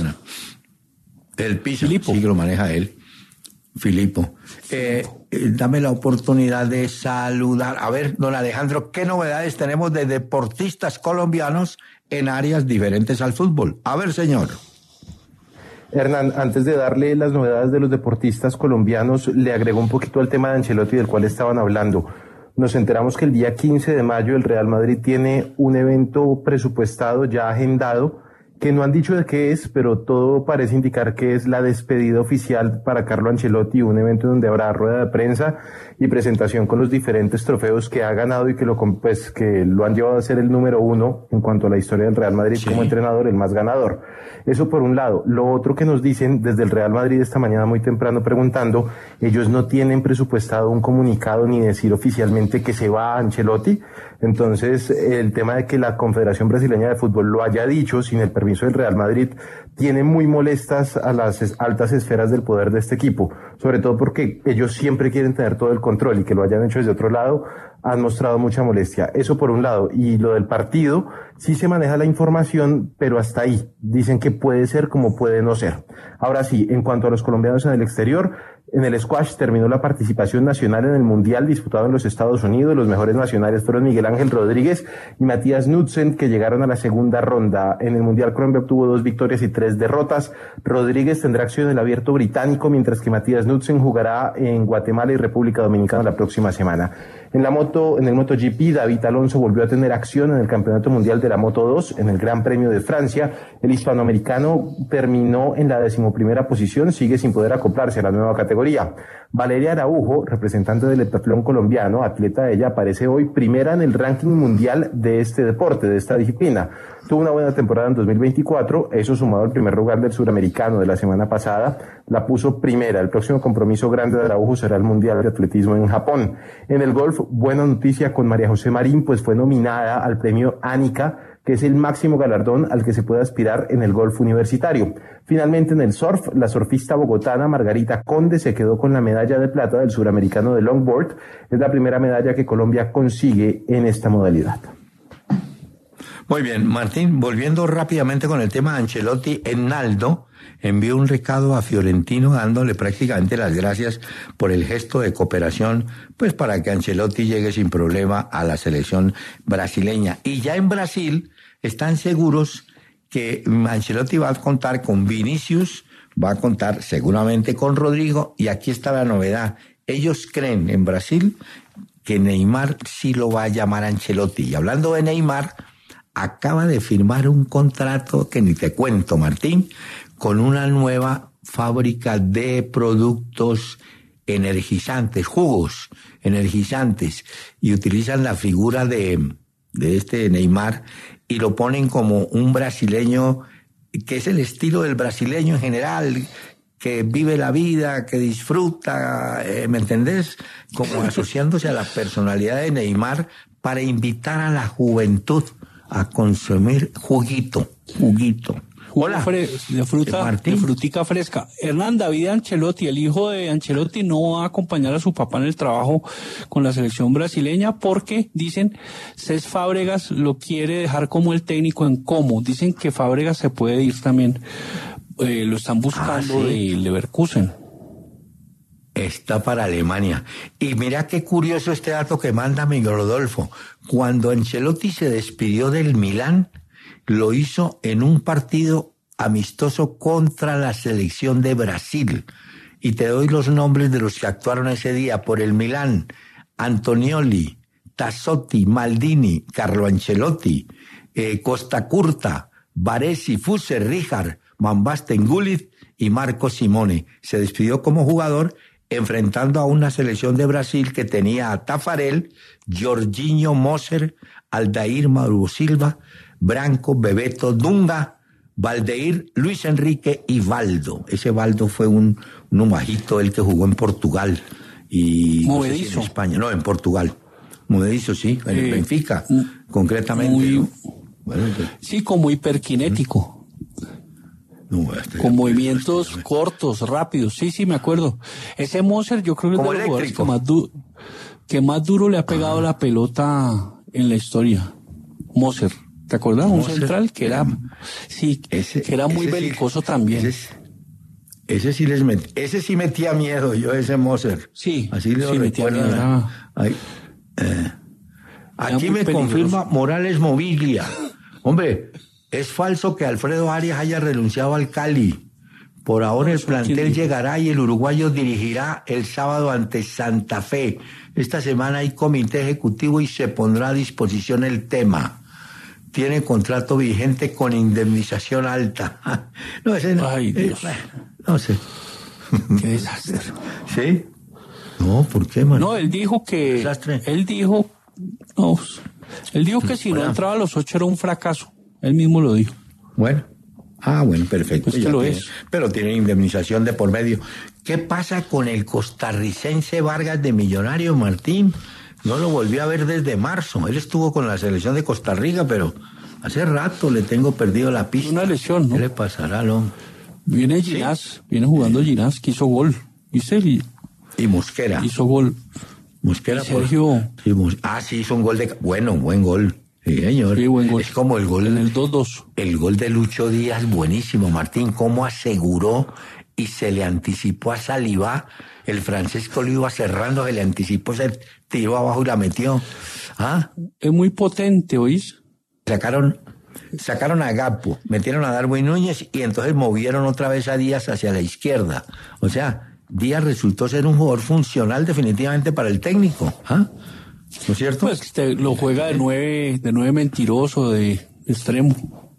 El Pisa, sí que lo maneja él, Filipo. Eh, eh, dame la oportunidad de saludar. A ver, don Alejandro, ¿qué novedades tenemos de deportistas colombianos en áreas diferentes al fútbol? A ver, señor. Hernán, antes de darle las novedades de los deportistas colombianos, le agrego un poquito al tema de Ancelotti del cual estaban hablando. Nos enteramos que el día quince de mayo el Real Madrid tiene un evento presupuestado, ya agendado, que no han dicho de qué es, pero todo parece indicar que es la despedida oficial para Carlo Ancelotti, un evento donde habrá rueda de prensa y presentación con los diferentes trofeos que ha ganado y que lo, pues, que lo han llevado a ser el número uno en cuanto a la historia del Real Madrid sí. como entrenador, el más ganador. Eso por un lado. Lo otro que nos dicen desde el Real Madrid esta mañana muy temprano preguntando, ellos no tienen presupuestado un comunicado ni decir oficialmente que se va a Ancelotti. Entonces, el tema de que la Confederación Brasileña de Fútbol lo haya dicho sin el permiso del Real Madrid tiene muy molestas a las altas esferas del poder de este equipo, sobre todo porque ellos siempre quieren tener todo el control y que lo hayan hecho desde otro lado han mostrado mucha molestia. Eso por un lado. Y lo del partido, sí se maneja la información, pero hasta ahí. Dicen que puede ser como puede no ser. Ahora sí, en cuanto a los colombianos en el exterior, en el squash terminó la participación nacional en el Mundial disputado en los Estados Unidos. Los mejores nacionales fueron Miguel Ángel Rodríguez y Matías Knudsen, que llegaron a la segunda ronda. En el Mundial Colombia obtuvo dos victorias y tres derrotas. Rodríguez tendrá acción en el Abierto Británico, mientras que Matías Knudsen jugará en Guatemala y República Dominicana la próxima semana. En la moto, en el MotoGP, David Alonso volvió a tener acción en el Campeonato Mundial de la Moto dos, en el Gran Premio de Francia. El hispanoamericano terminó en la decimoprimera posición, sigue sin poder acoplarse a la nueva categoría. Valeria Araujo, representante del heptatlón colombiano, atleta ella, aparece hoy primera en el ranking mundial de este deporte, de esta disciplina. Tuvo una buena temporada en dos mil veinticuatro, eso sumado al primer lugar del suramericano de la semana pasada, la puso primera. El próximo compromiso grande de Araujo será el Mundial de Atletismo en Japón. En el golf, buena noticia con María José Marín, pues fue nominada al premio Ánica, que es el máximo galardón al que se puede aspirar en el golf universitario. Finalmente, en el surf, la surfista bogotana Margarita Conde se quedó con la medalla de plata del suramericano de longboard. Es la primera medalla que Colombia consigue en esta modalidad. Muy bien, Martín, volviendo rápidamente con el tema de Ancelotti, Ennaldo envió un recado a Fiorentino dándole prácticamente las gracias por el gesto de cooperación, pues para que Ancelotti llegue sin problema a la selección brasileña. Y ya en Brasil están seguros que Ancelotti va a contar con Vinicius, va a contar seguramente con Rodrigo, y aquí está la novedad. Ellos creen en Brasil que Neymar sí lo va a llamar Ancelotti. Y hablando de Neymar, acaba de firmar un contrato que ni te cuento, Martín, con una nueva fábrica de productos energizantes, jugos energizantes, y utilizan la figura de, de este Neymar y lo ponen como un brasileño que es el estilo del brasileño en general, que vive la vida, que disfruta, eh, ¿me entendés? Como asociándose a la personalidad de Neymar para invitar a la juventud a consumir juguito, juguito. Hola, de fruta, de frutica fresca. Hernán David Ancelotti, el hijo de Ancelotti, no va a acompañar a su papá en el trabajo con la selección brasileña porque, dicen, Cés Fábregas lo quiere dejar como el técnico en Como. Dicen que Fábregas se puede ir también, eh, lo están buscando ah, ¿sí? de Leverkusen. Está para Alemania. Y mira qué curioso este dato que manda Miguel Rodolfo. Cuando Ancelotti se despidió del Milán, lo hizo en un partido amistoso contra la selección de Brasil. Y te doy los nombres de los que actuaron ese día por el Milán: Antonioli, Tassotti, Maldini, Carlo Ancelotti, eh, Costa Curta, Baresi, Fuse, Rijkaard, Van Basten, Gullit y Marco Simone. Se despidió como jugador enfrentando a una selección de Brasil que tenía a Tafarel, Jorginho, Moser, Aldair, Mauro Silva, Branco, Bebeto, Dunga, Valdeir, Luis Enrique y Valdo. Ese Valdo fue un, un bajito, el que jugó en Portugal. Y Movedizo. No sé si en España, no, en Portugal. Movedizo, sí, en el eh, Benfica, concretamente. Muy, ¿no? Bueno, entonces, sí, como hiperkinético. No, este, con movimientos este, cortos, rápidos. Sí, sí, me acuerdo. Ese Moser, yo creo que es de los jugadores que más, du que más duro le ha pegado ah. la pelota en la historia. Moser. ¿Te acuerdas? Un central que era, sí, ese, que era muy belicoso sí, también. Ese, ese sí les met, ese sí metía miedo, yo ese Moser. Sí, así lo sí metía miedo. Ay, eh. Aquí me peligroso. Confirma Morales Moviglia. Hombre, es falso que Alfredo Arias haya renunciado al Cali. Por ahora el plantel llegará y el uruguayo dirigirá el sábado ante Santa Fe. Esta semana hay comité ejecutivo y se pondrá a disposición el tema. Tiene contrato vigente con indemnización alta. No, ese no. Ay, Dios. Eh, no sé. Qué desastre. ¿Sí? No, ¿por qué, man? No, él dijo que... Desastre. Él dijo... No, él dijo que si bueno. no entraba a los ocho era un fracaso. Él mismo lo dijo. Bueno. Ah, bueno, perfecto. Pues que lo tiene, es. Pero tiene indemnización de por medio. ¿Qué pasa con el costarricense Vargas de Millonarios, Martín? No lo volví a ver desde marzo. Él estuvo con la selección de Costa Rica, pero hace rato le tengo perdido la pista. Una lesión, ¿no? ¿Qué le pasará, no? Viene Ginás, ¿sí? Viene jugando Ginás, que hizo gol. ¿Viste? Y, y Mosquera. Hizo gol. Mosquera. Y Sergio. Por... Sí, Mos... Ah, sí, hizo un gol de... Bueno, buen gol. Sí, señor. Sí, buen gol. Es como el gol... En el dos dos. El gol de Lucho Díaz, buenísimo, Martín. Cómo aseguró y se le anticipó a Saliba. El francés que lo iba cerrando, se le anticipó, se tiró abajo y la metió. ¿Ah? Es muy potente, ¿oís? Sacaron, sacaron a Gapo, metieron a Darwin Núñez y entonces movieron otra vez a Díaz hacia la izquierda. O sea, Díaz resultó ser un jugador funcional definitivamente para el técnico. ¿Ah? ¿No es cierto? Pues te, lo juega de nueve, de nueve mentiroso, de, de extremo.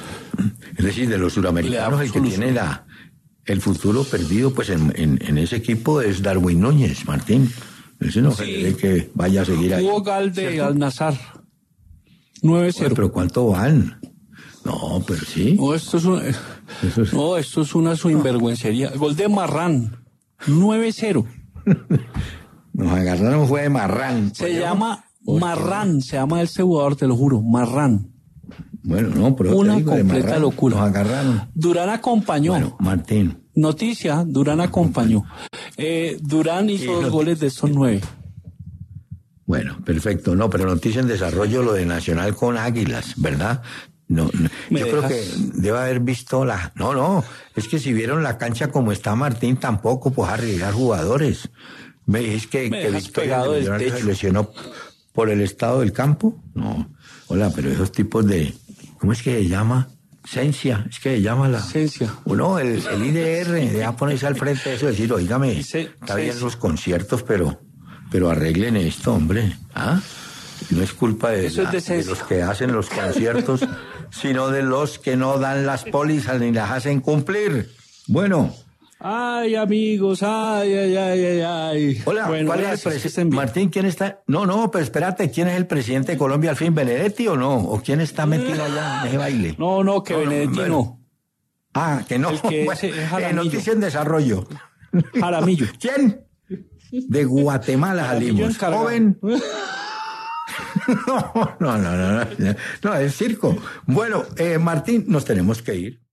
Es decir, de los suramericanos, el que tiene la... El futuro perdido, pues, en, en, en ese equipo es Darwin Núñez, Martín. Ese no cree sí. que vaya a seguir ahí. Jugó Galde al Nazar. nueve cero. Pero ¿cuánto van? No, pero sí. No, esto es una, Eso es... no, esto es una sinvergüencería. Gol de Marrán. nueve cero. Nos agarraron, fue de Marrán. Se ¿Oye? llama Marrán, se llama ese jugador, te lo juro. Marrán. Bueno, no, pero una te digo, completa Marrán, locura. Nos agarraron. Durán acompañó. Bueno, Martín. Noticia, Durán acompañó. Eh, Durán hizo dos goles de esos nueve. Bueno, perfecto. No, pero noticia en desarrollo lo de Nacional con Águilas, ¿verdad? No, no. Yo creo que debe haber visto la... No, no, es que si vieron la cancha como está Martín, tampoco pues arreglar jugadores. ¿Es que, que Victoria se lesionó por el estado del campo? No. Hola, pero esos tipos de... ¿Cómo es que se llama? Cencia, es que se llama la... Cencia. Uno, el, el I D R, deja ponerse al frente de eso y decir, oígame, Ce- está bien Cencia. los conciertos, pero, pero arreglen esto, hombre. ¿Ah? No es culpa de, Eso es la- de de Cencia. los que hacen los conciertos, sino de los que no dan las pólizas ni las hacen cumplir. Bueno, Ay, amigos, ay, ay, ay, ay, ay. hola, bueno, ¿cuál es gracias, el que presidente? estén bien. Martín, ¿quién está? No, no, pero espérate, ¿quién es el presidente de Colombia al fin? ¿Benedetti o no? ¿O quién está metido allá en ese baile? No, no, que No, no, Benedetti bueno. no. Ah, que no. El que Bueno, es- es eh, Jaramillo. noticia en desarrollo. Jaramillo. ¿Quién? De Guatemala Jaramillo salimos. encargado. Joven. No, no, no, no, no, no, es circo. Bueno, eh, Martín, nos tenemos que ir.